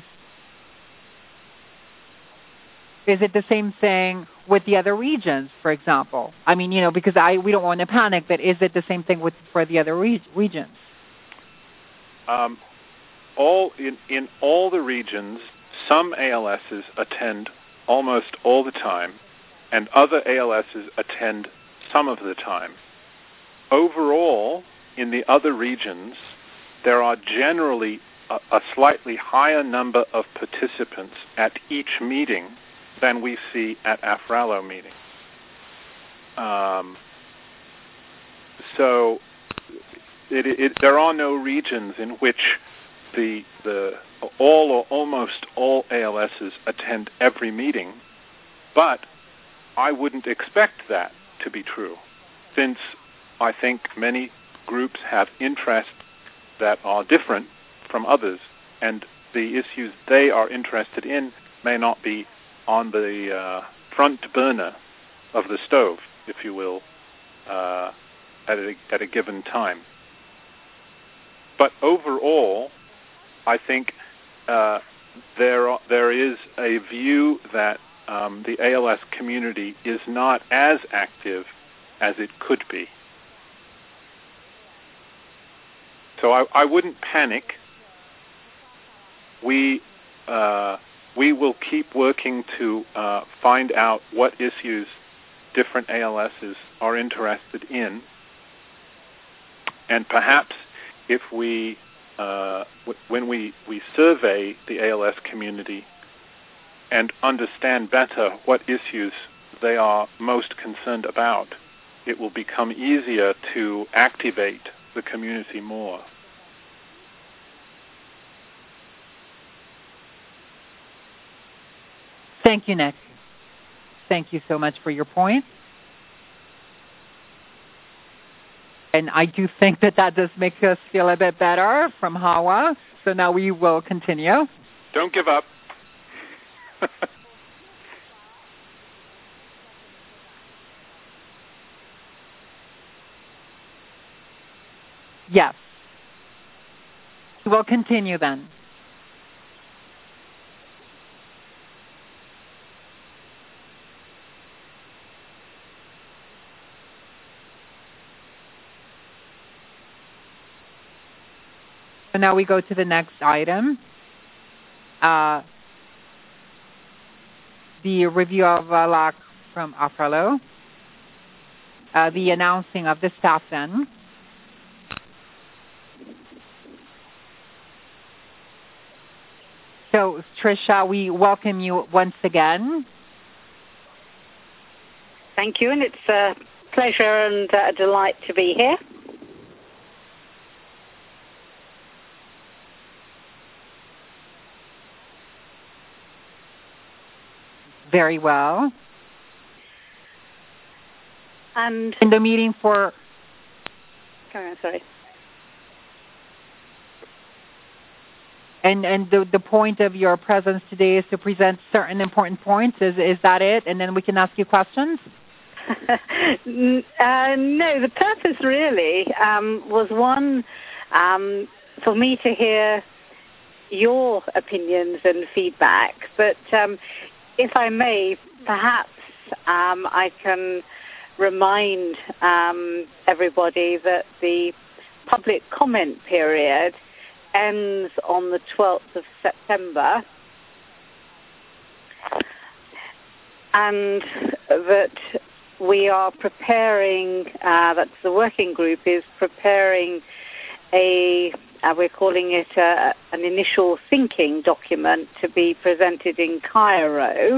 is it the same thing with the other regions, for example? I mean, you know, because I we don't want to panic, but is it the same thing with for the other re- regions? Um, all in, in all the regions, some A L Ss attend almost all the time, and other A L Ss attend some of the time. overall, in the other regions, there are generally a, a slightly higher number of participants at each meeting than we see at AFRALO meetings. Um, so it, it, there are no regions in which the the all or almost all A L Ss attend every meeting, but I wouldn't expect that to be true, since I think many groups have interests that are different from others, and the issues they are interested in may not be on the uh, front burner of the stove, if you will, uh, at, a, at a given time. But overall, I think uh, there are, there is a view that um, the A L S community is not as active as it could be. So I, I wouldn't panic. We uh, we will keep working to uh, find out what issues different A L Ss are interested in, and perhaps if we uh, w- when we, we survey the A L S community and understand better what issues they are most concerned about, it will become easier to activate the community more. Thank you, Nick. Thank you so much for your point. And I do think that that does make us feel a bit better from Hawa. So now we will continue. Don't give up. Yes. We'll continue then. So now we go to the next item. Uh, the review of uh, L A C from AFRALO. Uh, the announcing of the staff then. So, Tricia, we welcome you once again. Thank you, and it's a pleasure and a delight to be here. Very well. And in the meeting for... Carry on, sorry. And and the the point of your presence today is to present certain important points. Is is that it? And then we can ask you questions? uh, no, the purpose really um, was one, um, for me to hear your opinions and feedback. But um, if I may, perhaps um, I can remind um, everybody that the public comment period ends on the twelfth of September, and that we are preparing, uh, that the working group is preparing a, uh, we're calling it a, an initial thinking document to be presented in Cairo.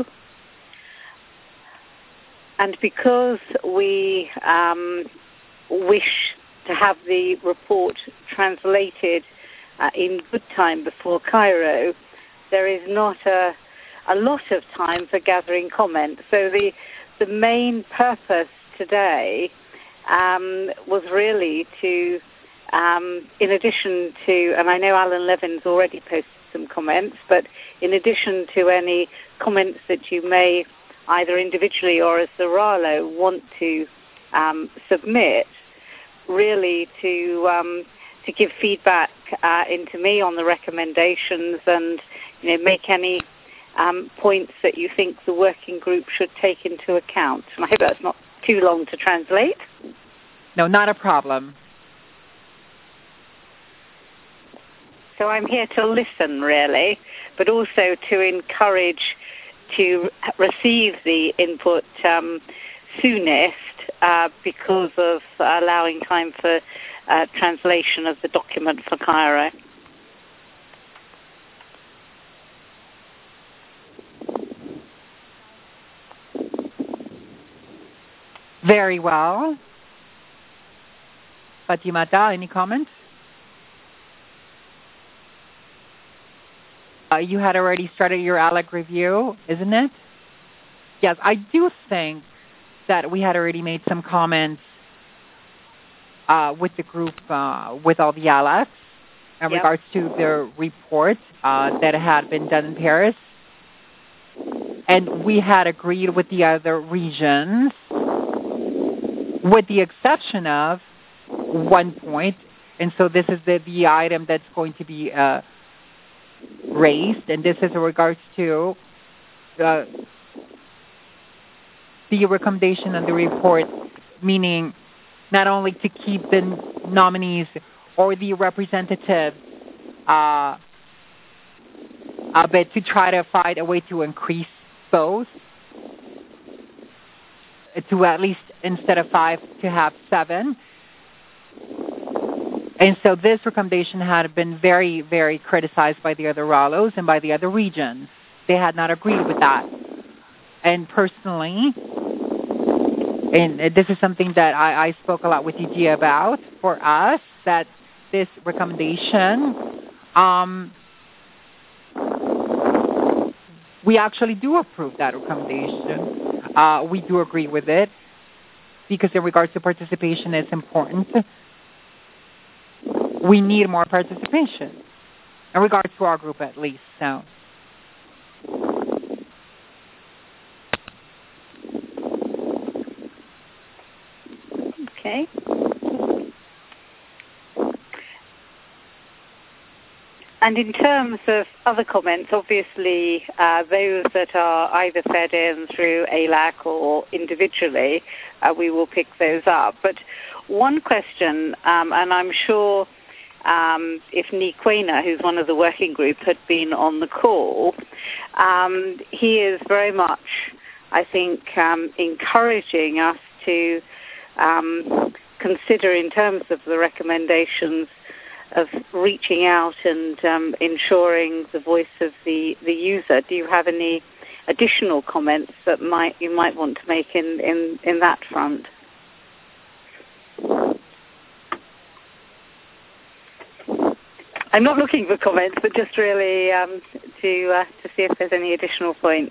And because we um, wish to have the report translated uh, in good time before Cairo, there is not a, a lot of time for gathering comments. So the the main purpose today um, was really to, um, in addition to, and I know Alan Levin's already posted some comments, but in addition to any comments that you may either individually or as the RALO want to um, submit, really to um, to give feedback uh, into me on the recommendations and, you know, make any um, points that you think the working group should take into account. And I hope that's not too long to translate. No, not a problem. So I'm here to listen, really, but also to encourage to receive the input um, soonest uh, because of allowing time for uh, translation of the document for Cairo. Very well. Fatimata, any comments? Uh, you had already started your A L E C review, isn't it? Yes, I do think that we had already made some comments uh, with the group, uh, with all the A L E Cs in Yep. regards to the report uh, that had been done in Paris. And we had agreed with the other regions, with the exception of one point. And so this is the, the item that's going to be uh, raised, and this is in regards to uh, the recommendation of the report, meaning not only to keep the nominees or the representatives, uh, uh, but to try to find a way to increase both, to at least instead of five to have seven. And so this recommendation had been very, very criticized by the other R A L Os and by the other regions. They had not agreed with that. And personally, and this is something that I, I spoke a lot with E G about, for us, that this recommendation, um, we actually do approve that recommendation. Uh, we do agree with it, because in regards to participation, it's important. We need more participation, in regards to our group at least. So, okay. And in terms of other comments, obviously uh, those that are either fed in through A L E C or individually, uh, we will pick those up. But one question, um, and I'm sure Um, if Nikwena, who's one of the working group, had been on the call, um, he is very much, I think, um, encouraging us to um, consider in terms of the recommendations of reaching out and um, ensuring the voice of the, the user. Do you have any additional comments that might you might want to make in, in, in that front? I'm not looking for comments, but just really um, to uh, to see if there's any additional points.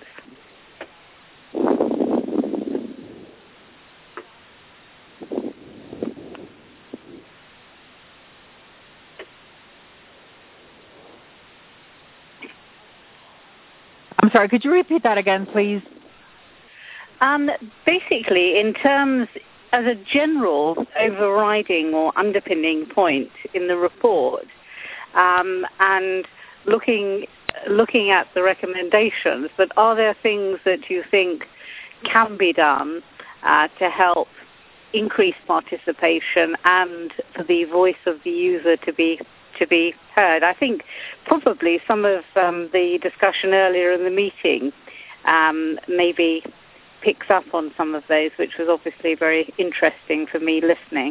I'm sorry, could you repeat that again, please? Um, basically, in terms, as a general overriding or underpinning point in the report, Um, and looking looking at the recommendations, but are there things that you think can be done uh, to help increase participation and for the voice of the user to be to be heard? I think probably some of um, the discussion earlier in the meeting um, maybe picks up on some of those, which was obviously very interesting for me listening.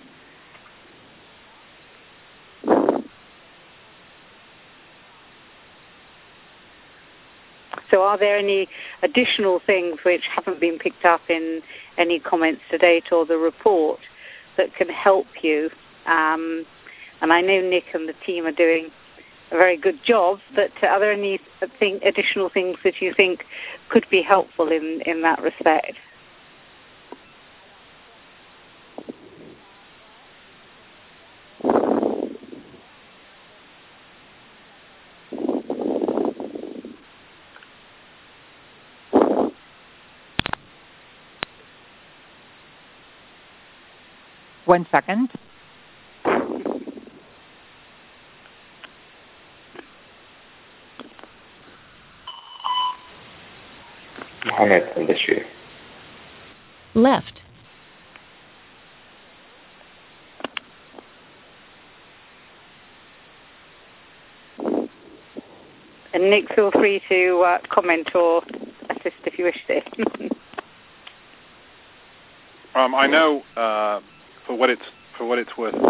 So are there any additional things which haven't been picked up in any comments to date or the report that can help you? Um, and I know Nick and the team are doing a very good job, but are there any thing, additional things that you think could be helpful in, in that respect? One second. Mohammed al-Bashir. Left. And Nick, feel free to uh, comment or assist if you wish to. Um, I know uh, for what it's for what it's worth.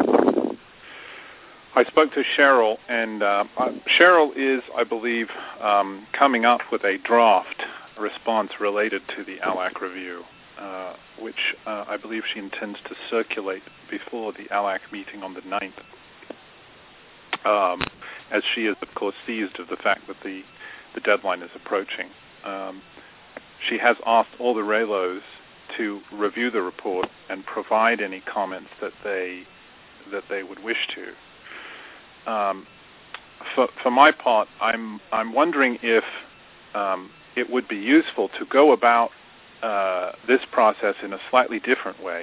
I spoke to Cheryl, and uh, Cheryl is, I believe, um, coming up with a draft response related to the ALAC review, uh, which uh, I believe she intends to circulate before the ALAC meeting on the ninth, um, as she is, of course, seized of the fact that the, the deadline is approaching. Um, she has asked all the R A L Os to review the report and provide any comments that they that they would wish to. Um, for, for my part, I'm I'm wondering if um, it would be useful to go about uh, this process in a slightly different way.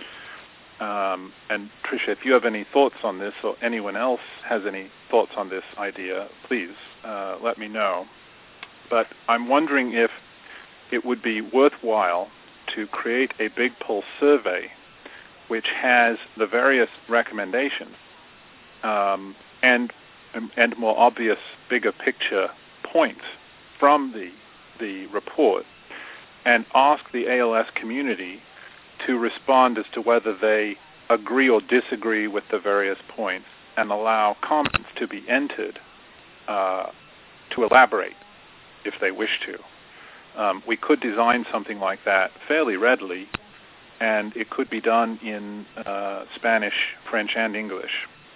Um, and Tricia, if you have any thoughts on this, or anyone else has any thoughts on this idea, please uh, let me know. But I'm wondering if it would be worthwhile to create a big pulse survey which has the various recommendations um, and and more obvious, bigger picture points from the the report, and ask the A L S community to respond as to whether they agree or disagree with the various points, and allow comments to be entered uh, to elaborate if they wish to. Um, we could design something like that fairly readily, and it could be done in uh, Spanish, French, and English.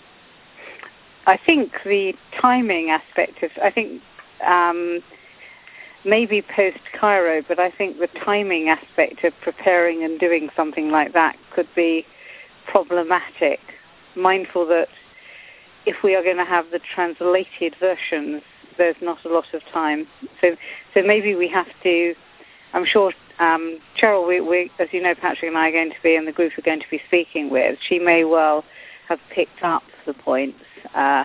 I think the timing aspect of, I think um, maybe post-Cairo, but I think the timing aspect of preparing and doing something like that could be problematic, mindful that if we are going to have the translated versions, there's not a lot of time. So so maybe we have to, I'm sure, um, Cheryl, we, we, as you know, Patrick and I are going to be, and the group are going to be speaking with, she may well have picked up the points uh,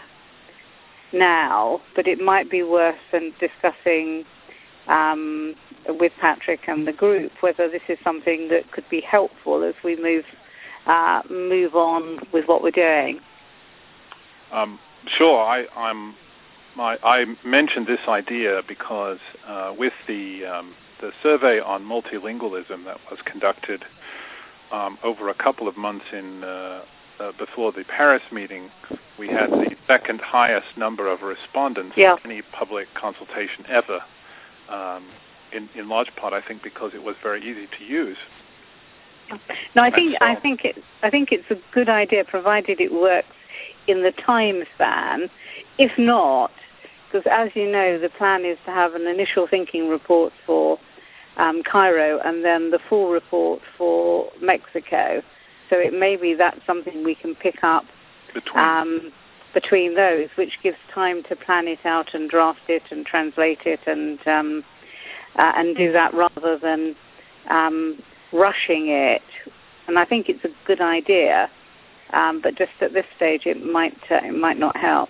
now, but it might be worth and discussing um, with Patrick and the group whether this is something that could be helpful as we move uh, move on with what we're doing. Um, sure, I, I'm. My, I mentioned this idea because uh, with the um, the survey on multilingualism that was conducted um, over a couple of months in uh, uh, before the Paris meeting, we had the second highest number of respondents yeah. in any public consultation ever. Um, in, in large part, I think, because it was very easy to use. No, I think so, I think it I think it's a good idea, provided it works in the time span. If not, because as you know, the plan is to have an initial thinking report for um, Cairo and then the full report for Mexico. So it may be that's something we can pick up between. Um, between those, which gives time to plan it out and draft it and translate it and um, uh, and do that rather than um, rushing it. And I think it's a good idea, um, but just at this stage, it might uh, it might not help.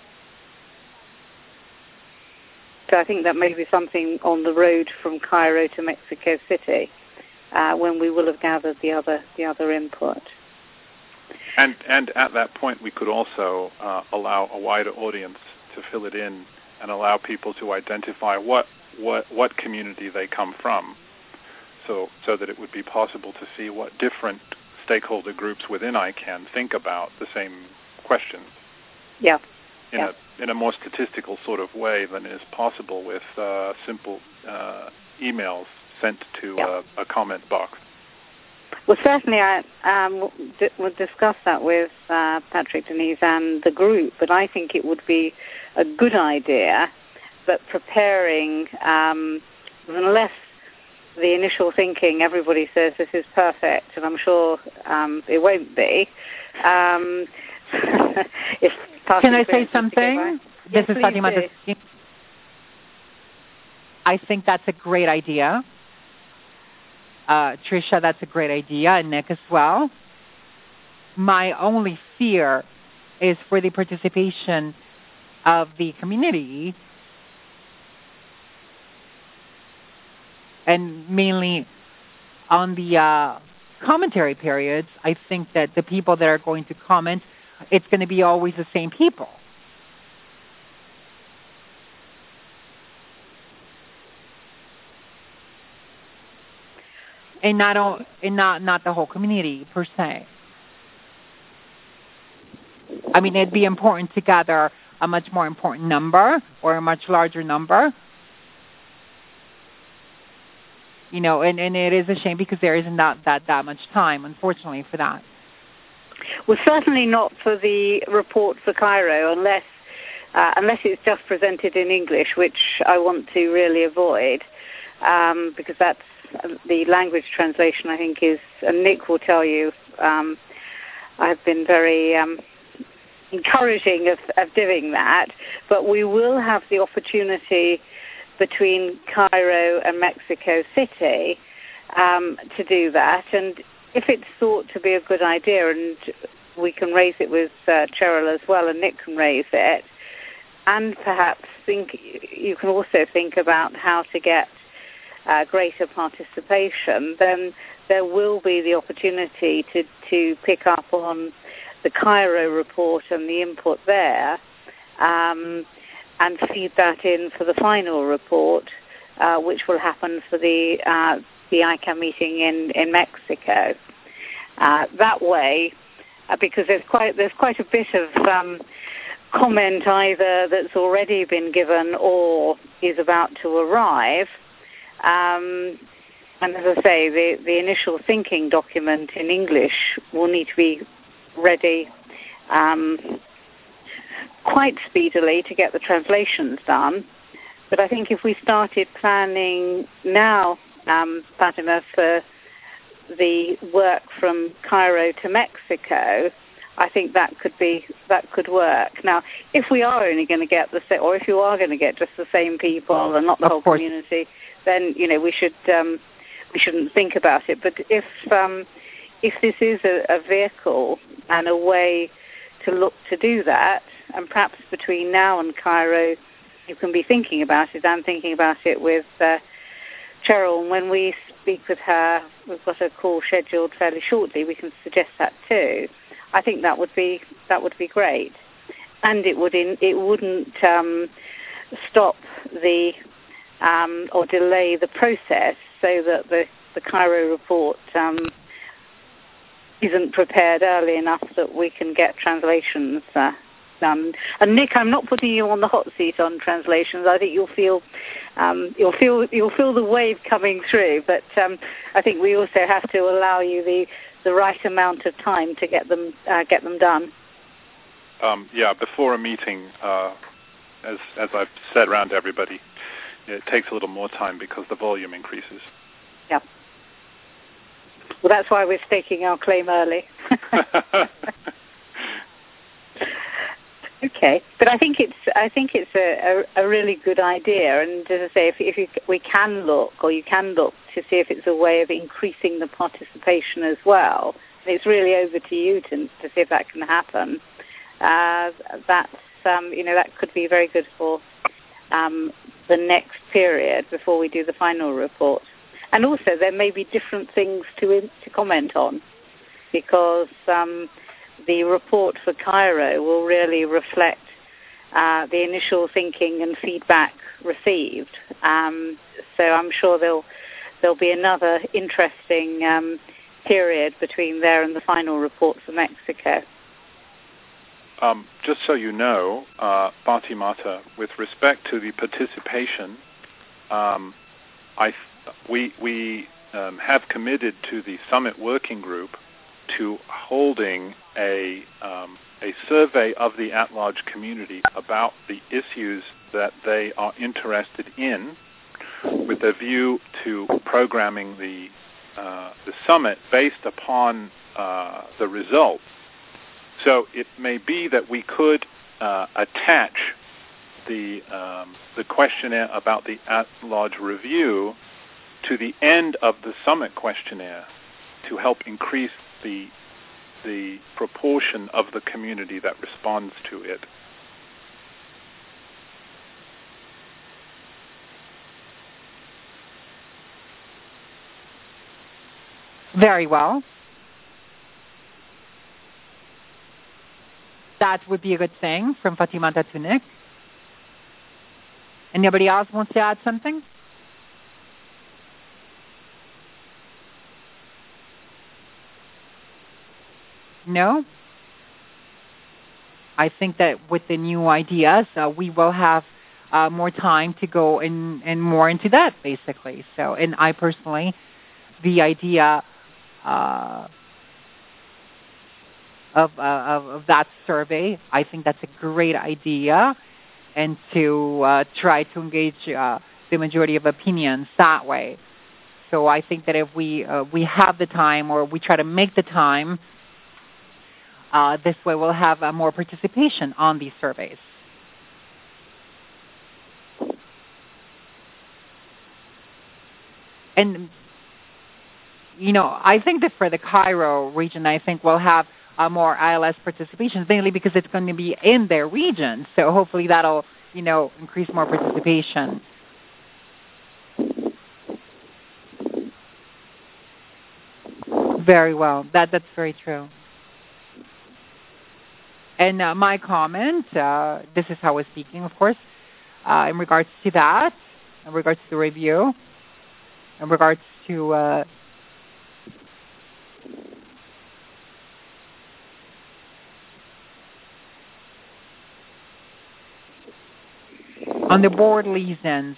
So I think that may be something on the road from Cairo to Mexico City, uh, when we will have gathered the other the other input. And and at that point, we could also uh, allow a wider audience to fill it in and allow people to identify what what what community they come from, so so that it would be possible to see what different stakeholder groups within I CAN think about the same questions. Yeah. In yeah. a in a more statistical sort of way than is possible with uh, simple uh, emails sent to yeah. a, a comment box. Well, certainly I um, d- would discuss that with uh, Patrick, Denise, and the group, but I think it would be a good idea, but preparing, um, unless the initial thinking, everybody says this is perfect, and I'm sure um, it won't be. Um, if Can I say something? Yes, this is Fatima. I think that's a great idea. Uh, Tricia, that's a great idea, and Nick as well. My only fear is for the participation of the community, and mainly on the uh, commentary periods. I think that the people that are going to comment, it's going to be always the same people. and not all, and not not the whole community per se. I mean, it'd be important to gather a much more important number or a much larger number. You know, and, and it is a shame because there is not that, that much time, unfortunately, for that. Well, certainly not for the report for Cairo, unless uh, unless it's just presented in English, which I want to really avoid, um, because that's the language translation, I think, is, and Nick will tell you, um, I've been very um, encouraging of, of doing that, but we will have the opportunity between Cairo and Mexico City um, to do that. And if it's thought to be a good idea, and we can raise it with uh, Cheryl as well, and Nick can raise it, and perhaps think you can also think about how to get uh, greater participation, then there will be the opportunity to, to pick up on the Cairo report and the input there, um, and feed that in for the final report, uh, which will happen for the uh, the I C A M meeting in, in Mexico. Uh, that way, uh, because there's quite there's quite a bit of um, comment either that's already been given or is about to arrive. Um, and as I say, the, the initial thinking document in English will need to be ready um, quite speedily to get the translations done. But I think if we started planning now, um, Fatima, for the work from Cairo to Mexico, I think that could be that could work. Now, if we are only going to get the same, or if you are going to get just the same people and not the of whole course. community, then you know we should um, we shouldn't think about it. But if um, if this is a, a vehicle and a way to look to do that, and perhaps between now and Cairo, you can be thinking about it. I'm thinking about it with uh, Cheryl. And when we speak with her, we've got a call scheduled fairly shortly. We can suggest that too. I think that would be that would be great, and it would in, it wouldn't um, stop the um, or delay the process, so that the the Cairo report um, isn't prepared early enough that we can get translations uh, done. And Nick, I'm not putting you on the hot seat on translations. I think you'll feel um, you'll feel you'll feel the wave coming through, but um, I think we also have to allow you the the right amount of time to get them uh, get them done. Um, yeah, before a meeting, uh, as as I've said around to everybody, it takes a little more time because the volume increases. Yeah. Well, that's why we're staking our claim early. Okay, but I think it's I think it's a, a, a really good idea, and as I say, if, if you, we can look, or you can look to see if it's a way of increasing the participation as well. And it's really over to you to to see if that can happen. Uh, that's um, you know that could be very good for um, the next period before we do the final report. And also, there may be different things to to comment on, because um, the report for Cairo will really reflect uh, the initial thinking and feedback received. Um, so I'm sure there'll there'll be another interesting um, period between there and the final report for Mexico. Um, just so you know, uh, Fatimata, with respect to the participation, um, I we we um, have committed to the Summit Working Group to holding a um, a survey of the at-large community about the issues that they are interested in, with a view to programming the uh, the summit based upon uh, the results. So it may be that we could uh, attach the um, the questionnaire about the at-large review to the end of the summit questionnaire to help increase the the proportion of the community that responds to it. Very well. That would be a good thing from Fatimata to Nick. Anybody else wants to add something? No? I think that with the new ideas, uh, we will have uh, more time to go in, and more into that, basically. So, and I personally, the idea uh, of, uh, of of that survey, I think that's a great idea, and to uh, try to engage uh, the majority of opinions that way. So I think that if we uh, we have the time, or we try to make the time, uh, this way we'll have uh, more participation on these surveys. And, you know, I think that for the Cairo region, I think we'll have uh, more I L S participation, mainly because it's going to be in their region. So hopefully that'll, you know, increase more participation. Very well. That That's very true. And uh, my comment, uh, this is how I was speaking, of course, uh, in regards to that, in regards to the review, in regards to uh, on the board liaisons.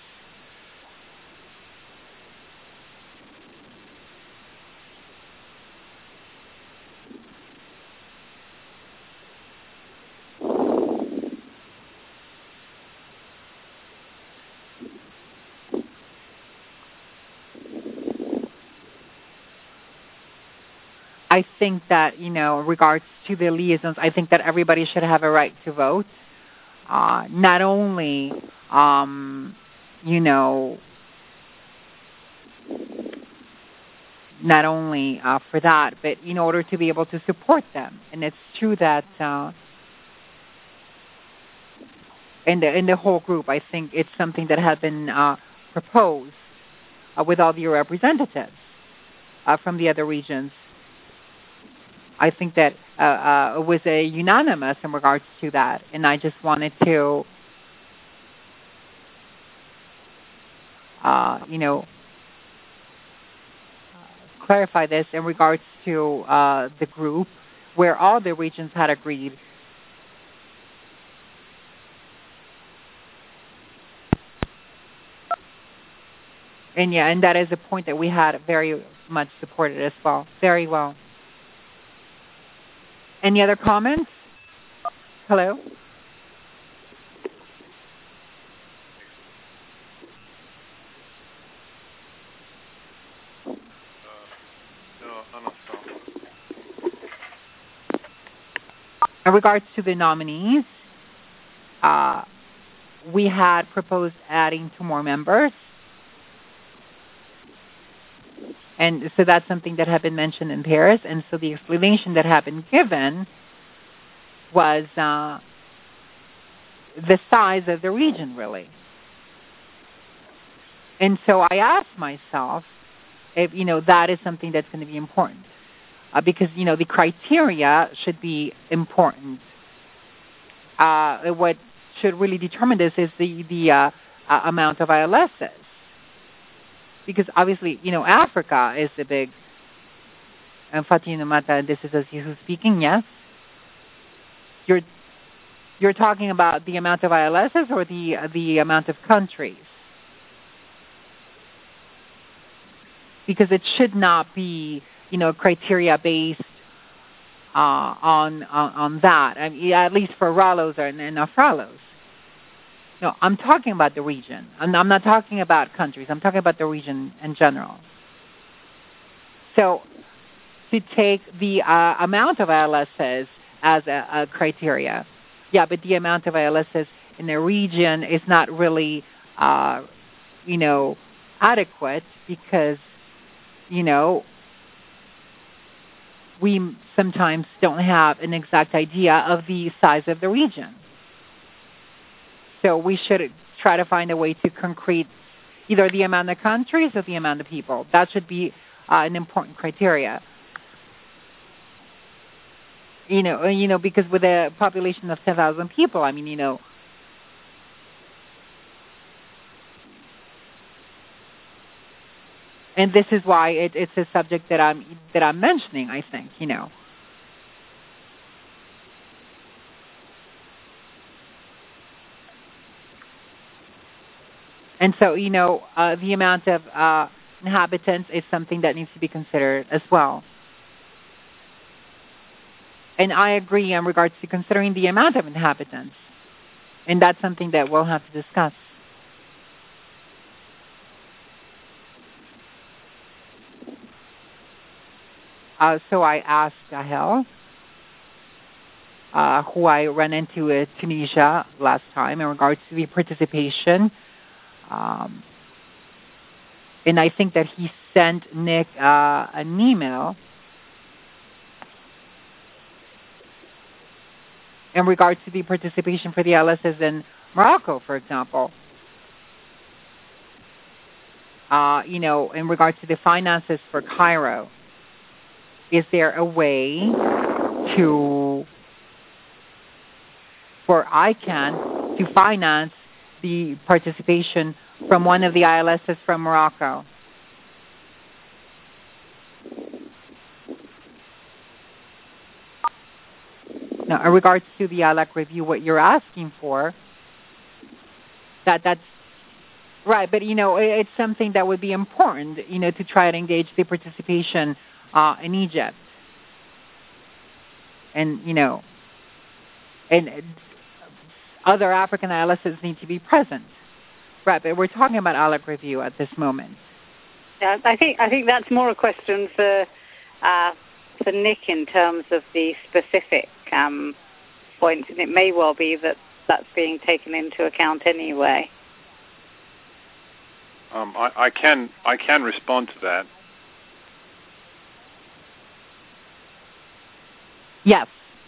I think that, you know, in regards to the liaisons, I think that everybody should have a right to vote. Uh, not only, um, you know, not only uh, for that, but in order to be able to support them. And it's true that uh, in the in the whole group, I think it's something that has been uh, proposed uh, with all the representatives uh, from the other regions. I think that uh, uh, it was a unanimous in regards to that, and I just wanted to, uh, you know, clarify this in regards to uh, the group where all the regions had agreed. And yeah, and that is a point that we had very much supported as well. Very well. Any other comments? Hello? In regards to the nominees, uh, we had proposed adding two more members. And so that's something that had been mentioned in Paris. And so the explanation that had been given was uh, the size of the region, really. And so I asked myself if, you know, that is something that's going to be important. Uh, because, you know, the criteria should be important. Uh, what should really determine this is the, the uh, uh, amount of I L Ss. Because obviously, you know, Africa is the big, and Fatima Mata, this is as you speaking, yes? You're you're talking about the amount of I L Ss or the the amount of countries? Because it should not be, you know, criteria based uh, on, on on that. I mean, at least for Ralos and, and Afralos. No, I'm talking about the region. I'm, I'm not talking about countries. I'm talking about the region in general. So to take the uh, amount of I L Ss as a, a criteria, yeah, but the amount of I L Ss in the region is not really, uh, you know, adequate because, you know, we sometimes don't have an exact idea of the size of the region. So we should try to find a way to concrete either the amount of countries or the amount of people. That should be uh, an important criteria. You know, you know, because with a population of ten thousand people, I mean, you know, and this is why it, it's a subject that I'm that I'm mentioning. I think, you know, And so, you know, uh, the amount of uh, inhabitants is something that needs to be considered as well. And I agree in regards to considering the amount of inhabitants. And that's something that we'll have to discuss. Uh, so I asked Gahel, uh, who I ran into in Tunisia last time, in regards to the participation. Um, and I think that he sent Nick uh, an email in regards to the participation for the L S S in Morocco, for example. Uh, you know, in regards to the finances for Cairo, is there a way to, for I CAN to finance the participation from one of the I L Ss from Morocco? Now, in regards to the I L A C review, what you're asking for, that that's right, but, you know, it's something that would be important, you know, to try to engage the participation uh, in Egypt. And, you know, and other African I L Ss need to be present. Right, but we're talking about I L A C review at this moment. Yeah, I think I think that's more a question for uh, for Nick in terms of the specific um, points, and it may well be that that's being taken into account anyway. Um, I, I can I can respond to that. Yes.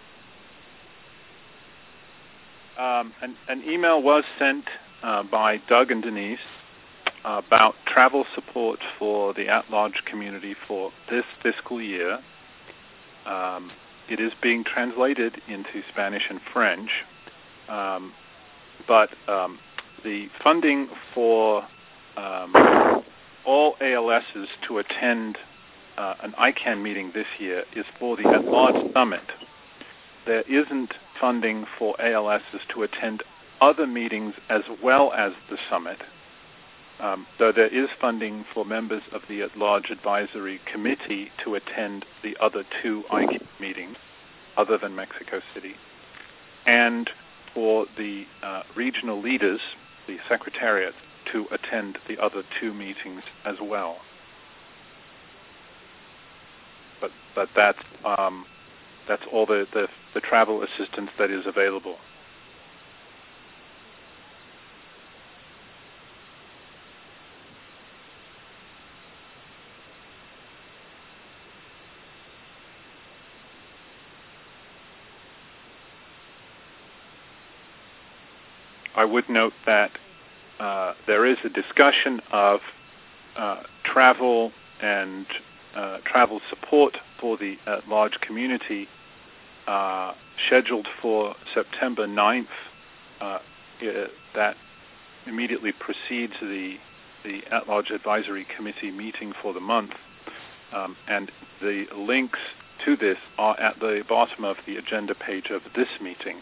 Um, an, an email was sent uh, by Doug and Denise uh, about travel support for the at-large community for this fiscal year. Um, it is being translated into Spanish and French, um, but um, the funding for um, all A L Ss to attend uh, an I CAN meeting this year is for the at-large summit. There isn't funding for A L Ss to attend other meetings as well as the summit, um, though there is funding for members of the at-large advisory committee to attend the other two I CAN meetings other than Mexico City, and for the uh, regional leaders, the secretariat, to attend the other two meetings as well. But but that's um, that's all the, the, the travel assistance that is available. I would note that uh, there is a discussion of uh, travel and uh, travel support for the at-large community uh, scheduled for September ninth. Uh, that immediately precedes the, the at-large advisory committee meeting for the month. Um, and the links to this are at the bottom of the agenda page of this meeting.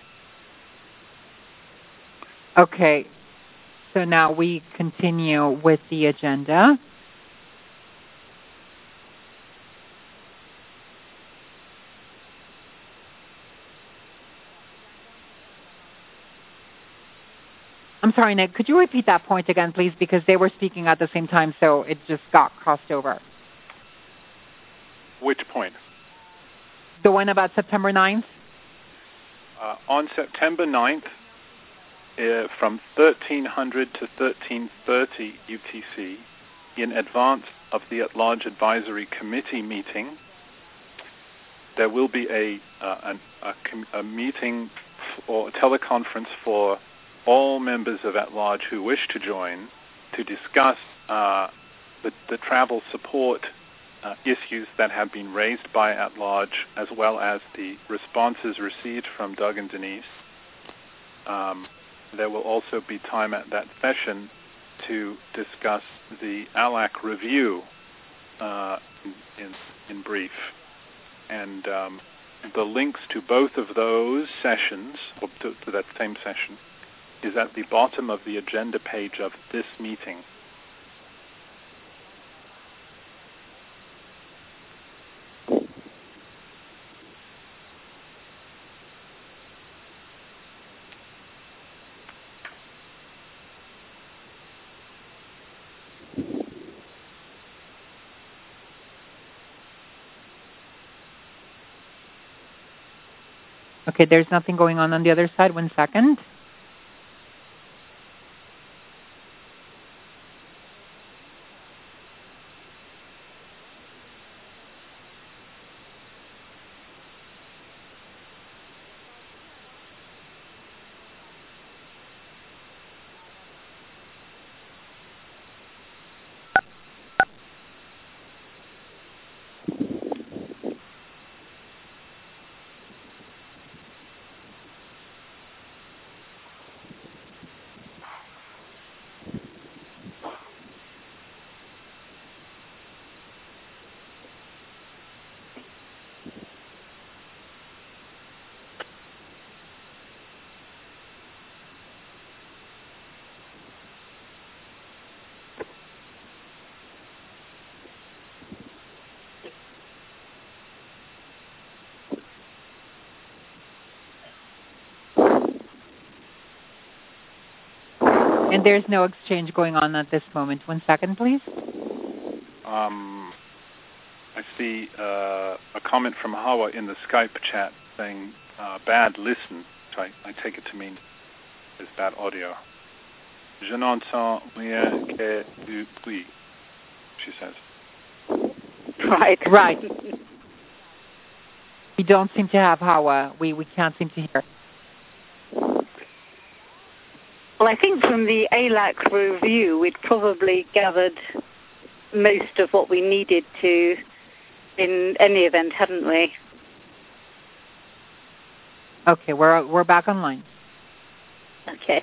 Okay, so now we continue with the agenda. I'm sorry, Nick, could you repeat that point again, please? Because they were speaking at the same time, so it just got crossed over. Which point? The one about September ninth? Uh, on September ninth, Uh, from thirteen hundred to thirteen thirty U T C, in advance of the at-large advisory committee meeting, there will be a, uh, a, a, a meeting or a teleconference for all members of at-large who wish to join to discuss uh, the, the travel support uh, issues that have been raised by at-large, as well as the responses received from Doug and Denise. Um, There will also be time at that session to discuss the A L A C review uh, in, in brief. And um, the links to both of those sessions, or to, to that same session, is at the bottom of the agenda page of this meeting. Okay, there's nothing going on on the other side. One second. And there's no exchange going on at this moment. One second, please. Um, I see uh, a comment from Hawa in the Skype chat saying uh, bad listen, which I, I take it to mean is bad audio. Je n'entends rien que du bruit, she says. Right. Right. We don't seem to have Hawa. We, we can't seem to hear. Well, I think from the A L A C review, we'd probably gathered most of what we needed to in any event, hadn't we? Okay, we're we're back online. Okay.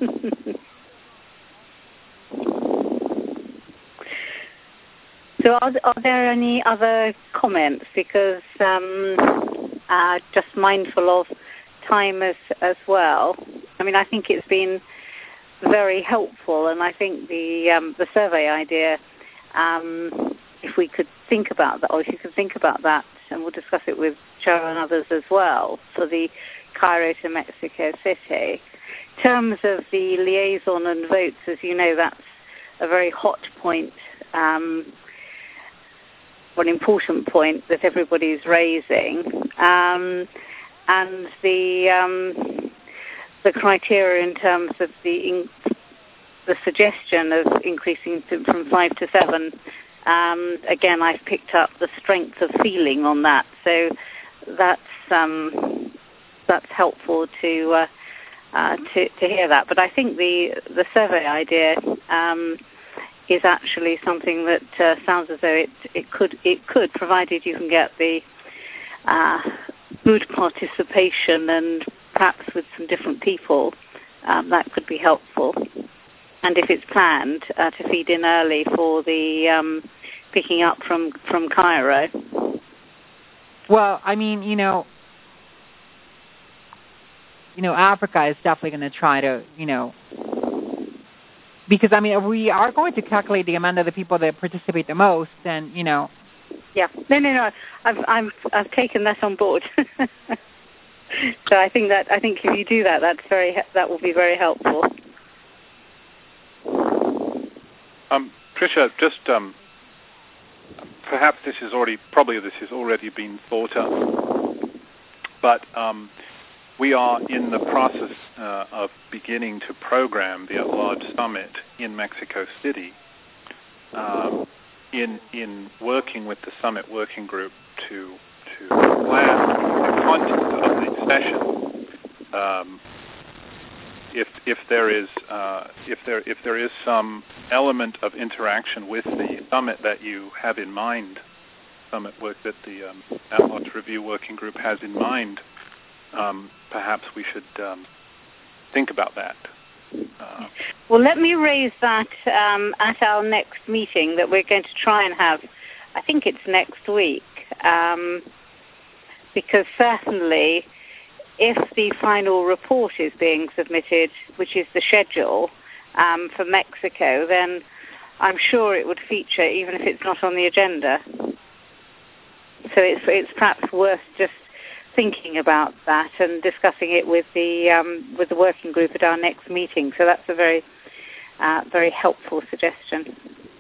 So are, are there any other comments? Because um, uh, just mindful of time as, as well. I mean, I think it's been very helpful, and I think the um, the survey idea, um, if we could think about that, or if you could think about that, and we'll discuss it with Joe and others as well, for the Cairo to Mexico City. In terms of the liaison and votes, as you know, that's a very hot point, um, an important point that everybody's raising, um, and the um, the criteria in terms of the in, the suggestion of increasing to, from five to seven. Um, again, I've picked up the strength of feeling on that, so that's um, that's helpful to, uh, uh, to to hear that. But I think the the survey idea um, is actually something that uh, sounds as though it it could it could, provided you can get the uh, good participation and perhaps with some different people, um, that could be helpful. And if it's planned uh, to feed in early for the um, picking up from, from Cairo. Well, I mean, you know, you know, Africa is definitely going to try to, you know, because, I mean, we are going to calculate the amount of the people that participate the most, and, you know. Yeah. No, no, no. I've, I've, I've taken that on board. So I think that I think if you do that, that's very that will be very helpful. Um, Tricia, just um, perhaps this is already probably this has already been thought of, but um, we are in the process uh, of beginning to program the at-large summit in Mexico City. Um, in in working with the summit working group to to plan the content of the session. Um, if if there is uh, if there if there is some element of interaction with the summit that you have in mind, summit work that the um, at-large review working group has in mind, um, perhaps we should um, think about that. Uh, well, let me raise that um, at our next meeting that we're going to try and have. I think it's next week, um, because certainly if the final report is being submitted, which is the schedule um, for Mexico, then I'm sure it would feature, even if it's not on the agenda. So it's it's perhaps worth just thinking about that and discussing it with the um, with the working group at our next meeting. So that's a very uh, very helpful suggestion.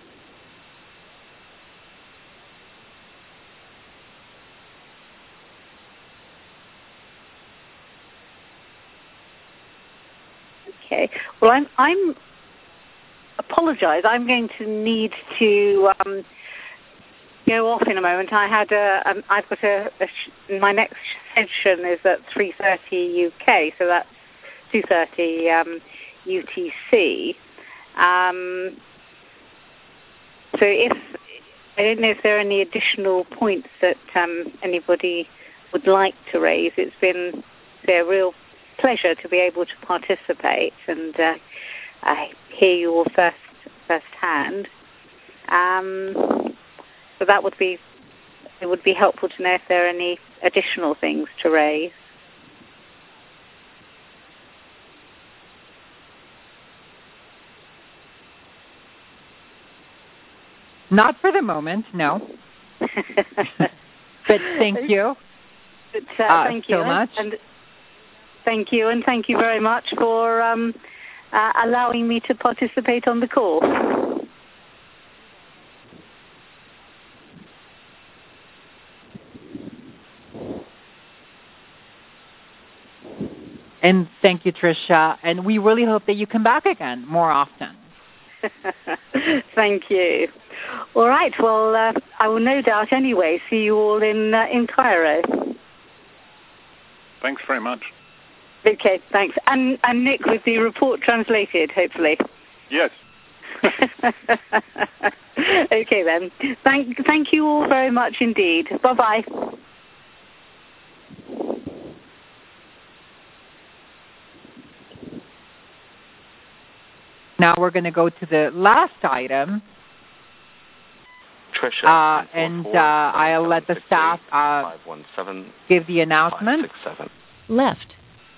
Okay. Well, I'm I'm apologise. I'm going to need to. Um, go off in a moment. I had a, um, I've got a, a sh- my next session is at three thirty U K, so that's two thirty um, U T C. Um, so if, I don't know if there are any additional points that um, anybody would like to raise. It's been say, a real pleasure to be able to participate and uh, I hear you all first, first hand. Um, So that would be, it would be helpful to know if there are any additional things to raise. Not for the moment, no. But thank you. But, uh, uh, thank you so much. And thank you, and thank you very much for um, uh, allowing me to participate on the call. And thank you, Tricia. And we really hope that you come back again more often. Thank you. All right. Well, uh, I will no doubt anyway see you all in uh, in Cairo. Thanks very much. Okay. Thanks. And and Nick, with the report translated, hopefully. Yes. Okay then. Thank thank you all very much indeed. Bye bye. Now we're going to go to the last item. Tricia, uh, and uh, I'll let the staff uh, give the announcement. Left.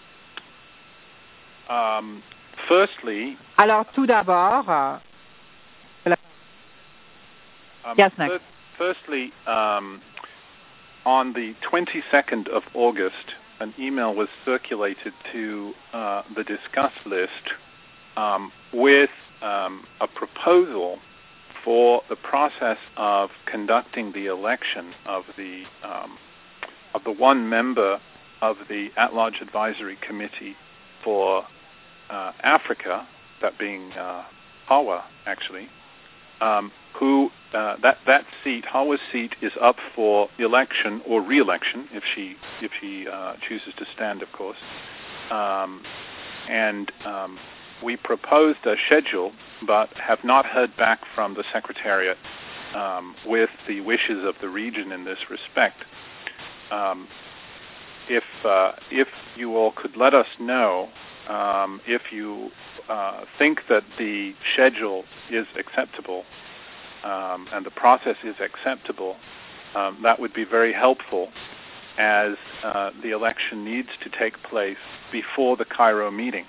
Um, firstly... Alors, tout d'abord... Uh, um, yes, Nick. Th- firstly, um, on the twenty-second of August, an email was circulated to uh, the Discuss list um, with um, a proposal for the process of conducting the election of the um, of the one member of the At-Large Advisory Committee for uh, Africa, that being uh, Hawa, actually, um, who uh, that that seat, Hawa's seat, is up for election or re-election if she if she uh, chooses to stand, of course, um, and um, we proposed a schedule, but have not heard back from the Secretariat um, with the wishes of the region in this respect. Um, if uh, if you all could let us know um, if you uh, think that the schedule is acceptable um, and the process is acceptable, um, that would be very helpful, as uh, the election needs to take place before the Cairo meeting.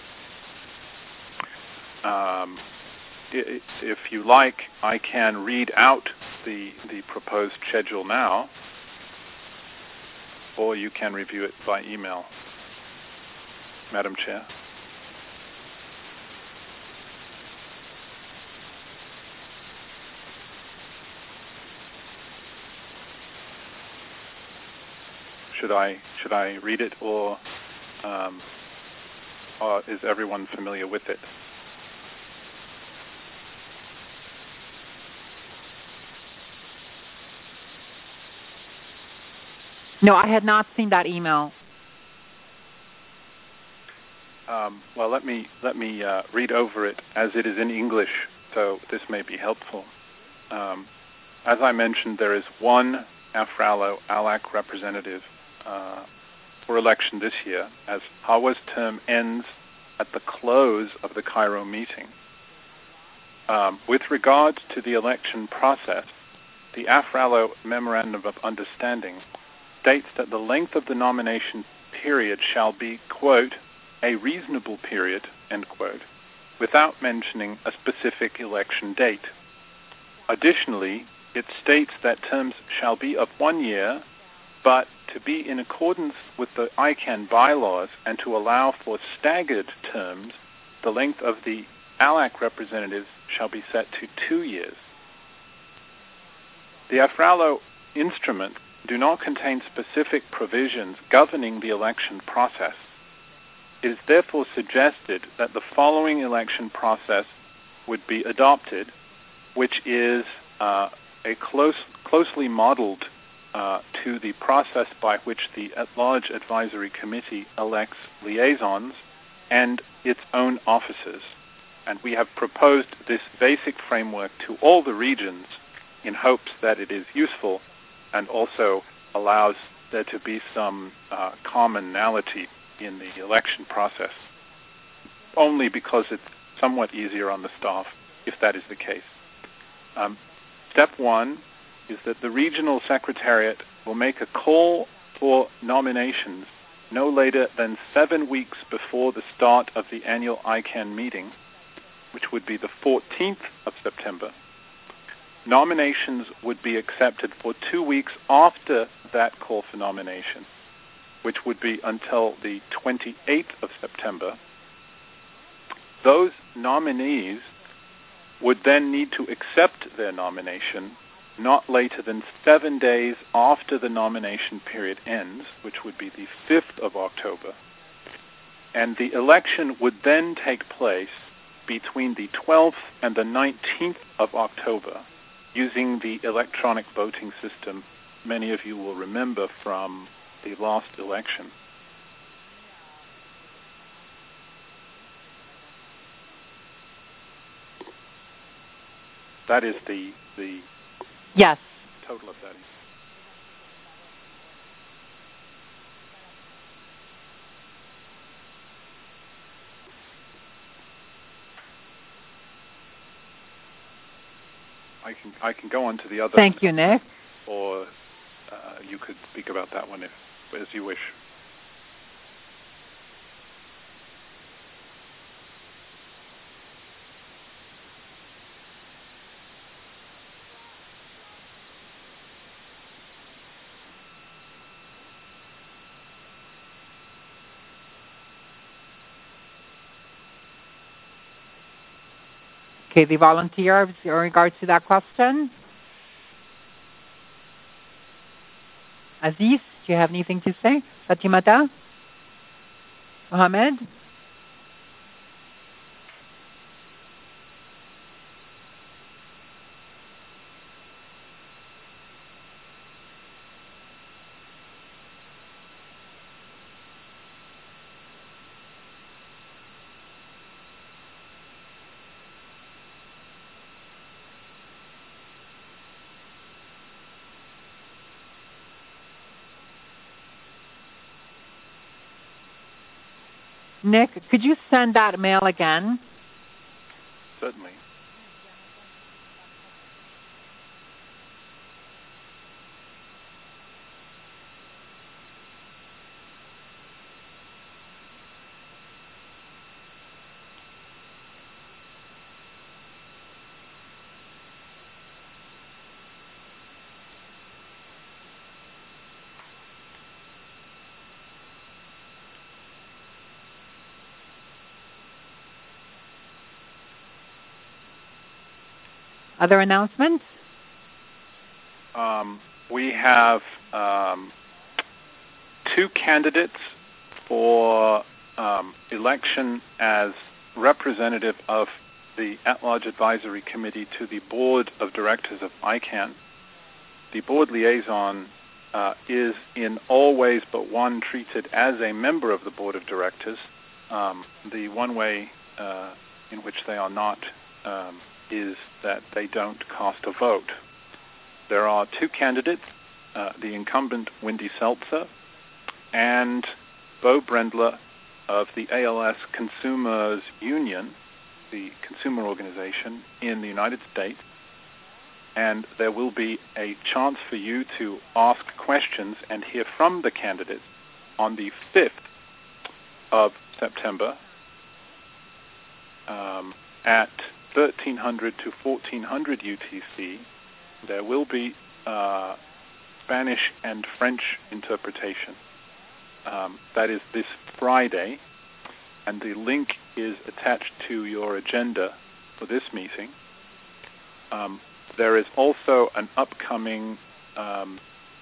Um, if you like, I can read out the the proposed schedule now, or you can review it by email, Madam Chair. Should I should I read it, or, um, or is everyone familiar with it? No, I had not seen that email. Um, well, let me let me uh, read over it, as it is in English, so this may be helpful. Um, as I mentioned, there is one AFRALO ALAC representative uh, for election this year, as Hawa's term ends at the close of the Cairo meeting. Um, with regard to the election process, the AFRALO Memorandum of Understanding states that the length of the nomination period shall be, quote, a reasonable period, end quote, without mentioning a specific election date. Additionally, it states that terms shall be of one year, but to be in accordance with the I CAN bylaws and to allow for staggered terms, the length of the A L A C representatives shall be set to two years. The AFRALO instruments do not contain specific provisions governing the election process. It is therefore suggested that the following election process would be adopted, which is uh, a close, closely modeled uh, to the process by which the at-large advisory committee elects liaisons and its own officers. And we have proposed this basic framework to all the regions in hopes that it is useful and also allows there to be some uh, commonality in the election process, only because it's somewhat easier on the staff if that is the case. Um, step one is that the regional secretariat will make a call for nominations no later than seven weeks before the start of the annual I CAN meeting, which would be the fourteenth of September. Nominations would be accepted for two weeks after that call for nomination, which would be until the twenty-eighth of September. Those nominees would then need to accept their nomination not later than seven days after the nomination period ends, which would be the fifth of October. And the election would then take place between the twelfth and the nineteenth of October using the electronic voting system many of you will remember from the last election. That is the the yes. total of that. I can I can go on to the other. Thank you, Nick. Or uh, you could speak about that one if, as you wish. Okay, the volunteer in regards to that question. Aziz, do you have anything to say? Fatimata? Mohammed? Nick, could you send that mail again? Certainly. Other announcements? Um, we have um, two candidates for um, election as representative of the At-Large Advisory Committee to the Board of Directors of I CAN. The board liaison uh, is in all ways but one treated as a member of the Board of Directors. Um, the one way uh, in which they are not um, is that they don't cast a vote. There are two candidates, uh, the incumbent Wendy Seltzer and Bo Brendler of the A L S Consumers Union, the consumer organization in the United States, and there will be a chance for you to ask questions and hear from the candidates on the fifth of September um, at thirteen hundred to fourteen hundred U T C, there will be uh, Spanish and French interpretation. Um, that is this Friday, and the link is attached to your agenda for this meeting. Um, there is also an upcoming um,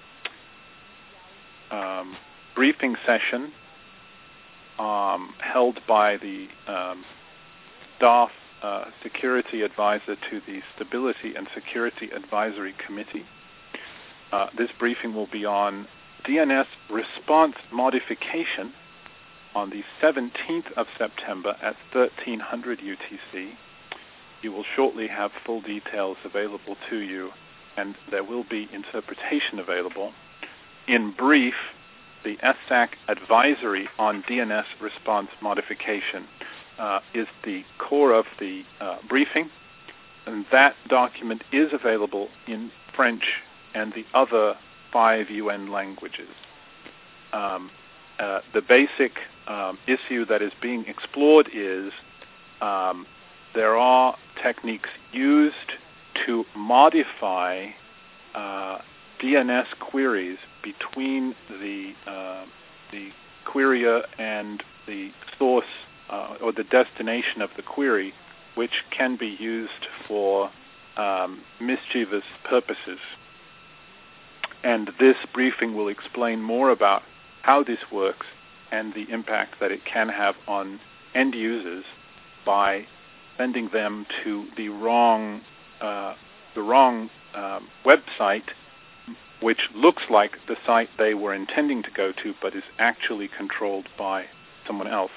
um, briefing session um, held by the um, staff uh, security advisor to the Stability and Security Advisory Committee. Uh, this briefing will be on D N S response modification on the seventeenth of September at thirteen hundred U T C. You will shortly have full details available to you, and there will be interpretation available. In brief, the S A C advisory on D N S response modification uh, is the core of the uh, briefing, and that document is available in French and the other five U N languages. Um, uh, the basic um, issue that is being explored is um, there are techniques used to modify uh, D N S queries between the uh, the querier and the source uh, or the destination of the query, which can be used for um, mischievous purposes. And this briefing will explain more about how this works and the impact that it can have on end users by sending them to the wrong uh, the wrong um, website, which looks like the site they were intending to go to, but is actually controlled by someone else.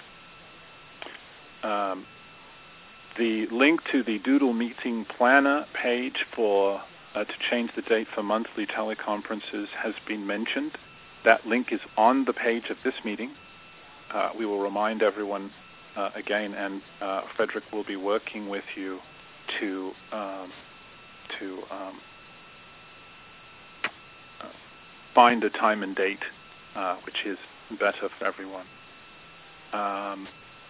Um, the link to the Doodle Meeting Planner page for uh, to change the date for monthly teleconferences has been mentioned. That link is on the page of this meeting. Uh, we will remind everyone uh, again, and uh, Frederick will be working with you to um, to um, uh, find a time and date uh, which is better for everyone. Um,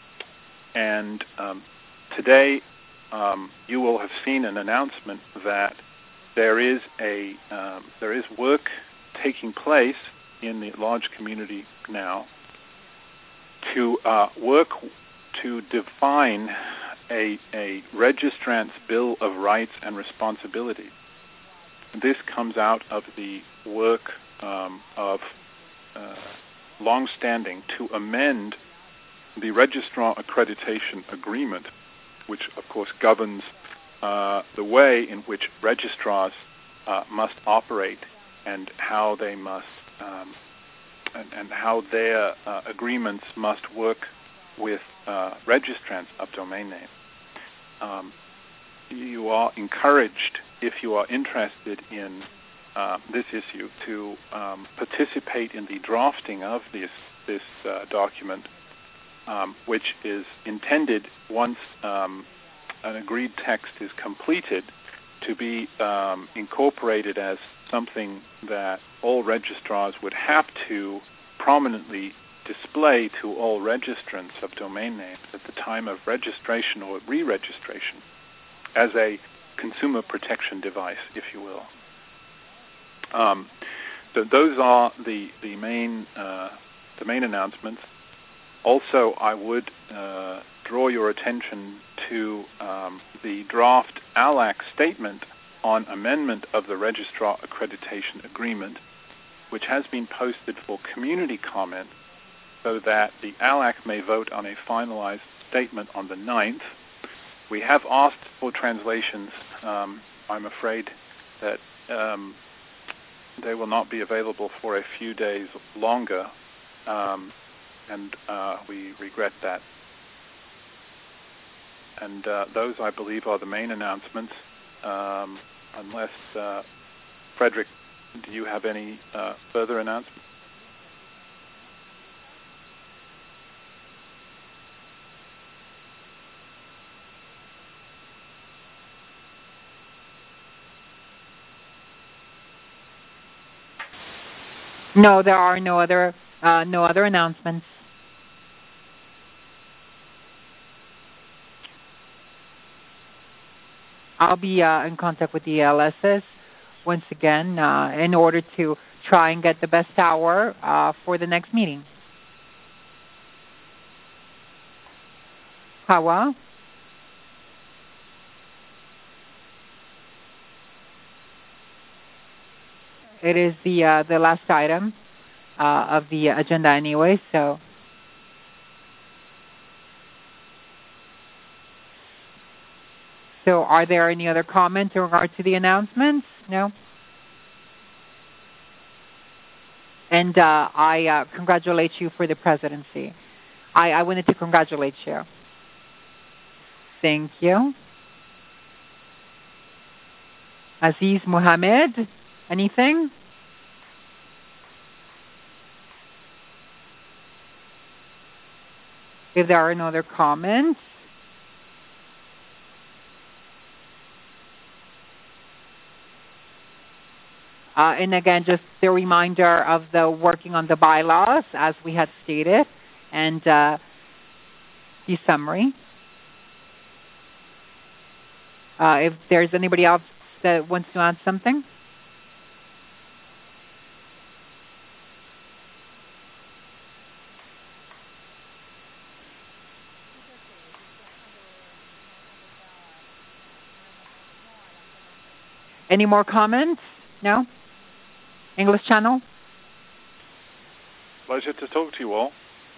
and um, today um, you will have seen an announcement that there is a um, there is work taking place in the large community now to uh, work to define a, a registrant's Bill of Rights and Responsibilities. This comes out of the work um, of uh, long-standing to amend the Registrar Accreditation Agreement, which of course governs uh, the way in which registrars uh, must operate and how they must um, and, and how their uh, agreements must work with uh, registrants of domain names. Um, you are encouraged, if you are interested in uh, this issue, to um, participate in the drafting of this this uh, document, um, which is intended, once um, an agreed text is completed, to be um, incorporated as something that all registrars would have to prominently display to all registrants of domain names at the time of registration or re-registration as a consumer protection device, if you will. Um, so those are the the main uh, the main announcements. Also, I would uh, draw your attention to um, the draft A L A C statement on amendment of the Registrar Accreditation Agreement, which has been posted for community comment, so that the A L A C may vote on a finalized statement on the ninth. We have asked for translations. Um, I'm afraid that um, they will not be available for a few days longer, um, and uh, we regret that. And uh, those, I believe, are the main announcements, um, unless, uh, Frederick, do you have any uh, further announcements? No, there are no other Uh, no other announcements. I'll be uh, in contact with the L S S once again uh, in order to try and get the best hour uh, for the next meeting. Hawa? It is the uh, the last item uh, of the agenda anyway, so. So are there any other comments in regard to the announcements? No? And uh, I uh, congratulate you for the presidency. I, I wanted to congratulate you. Thank you. Aziz Mohammed, anything? If there are no other comments, Uh, and again, just the reminder of the working on the bylaws, as we had stated, and uh, the summary. Uh, if there's anybody else that wants to add something. Any more comments? No? English channel? Pleasure to talk to you all.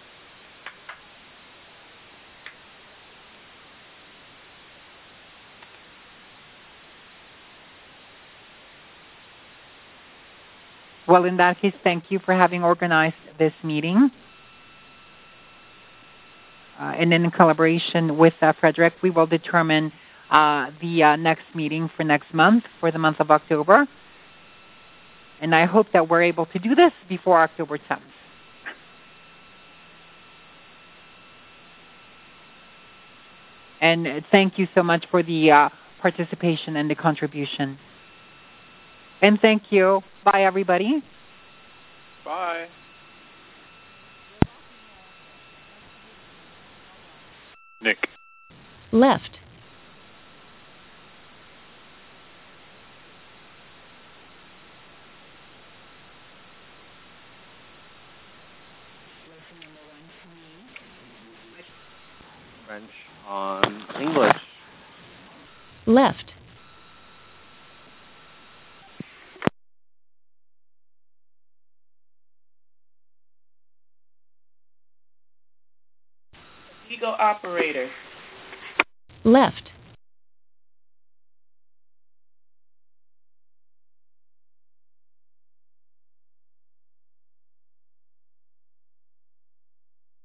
Well, in that case, thank you for having organized this meeting. Uh, and then in collaboration with uh, Frederick, we will determine uh, the uh, next meeting for next month, for the month of October. And I hope that we're able to do this before October tenth. And thank you so much for the uh, participation and the contribution. And thank you. Bye, everybody. Bye. Nick. Left. French on English. Left. Ego operator. Left.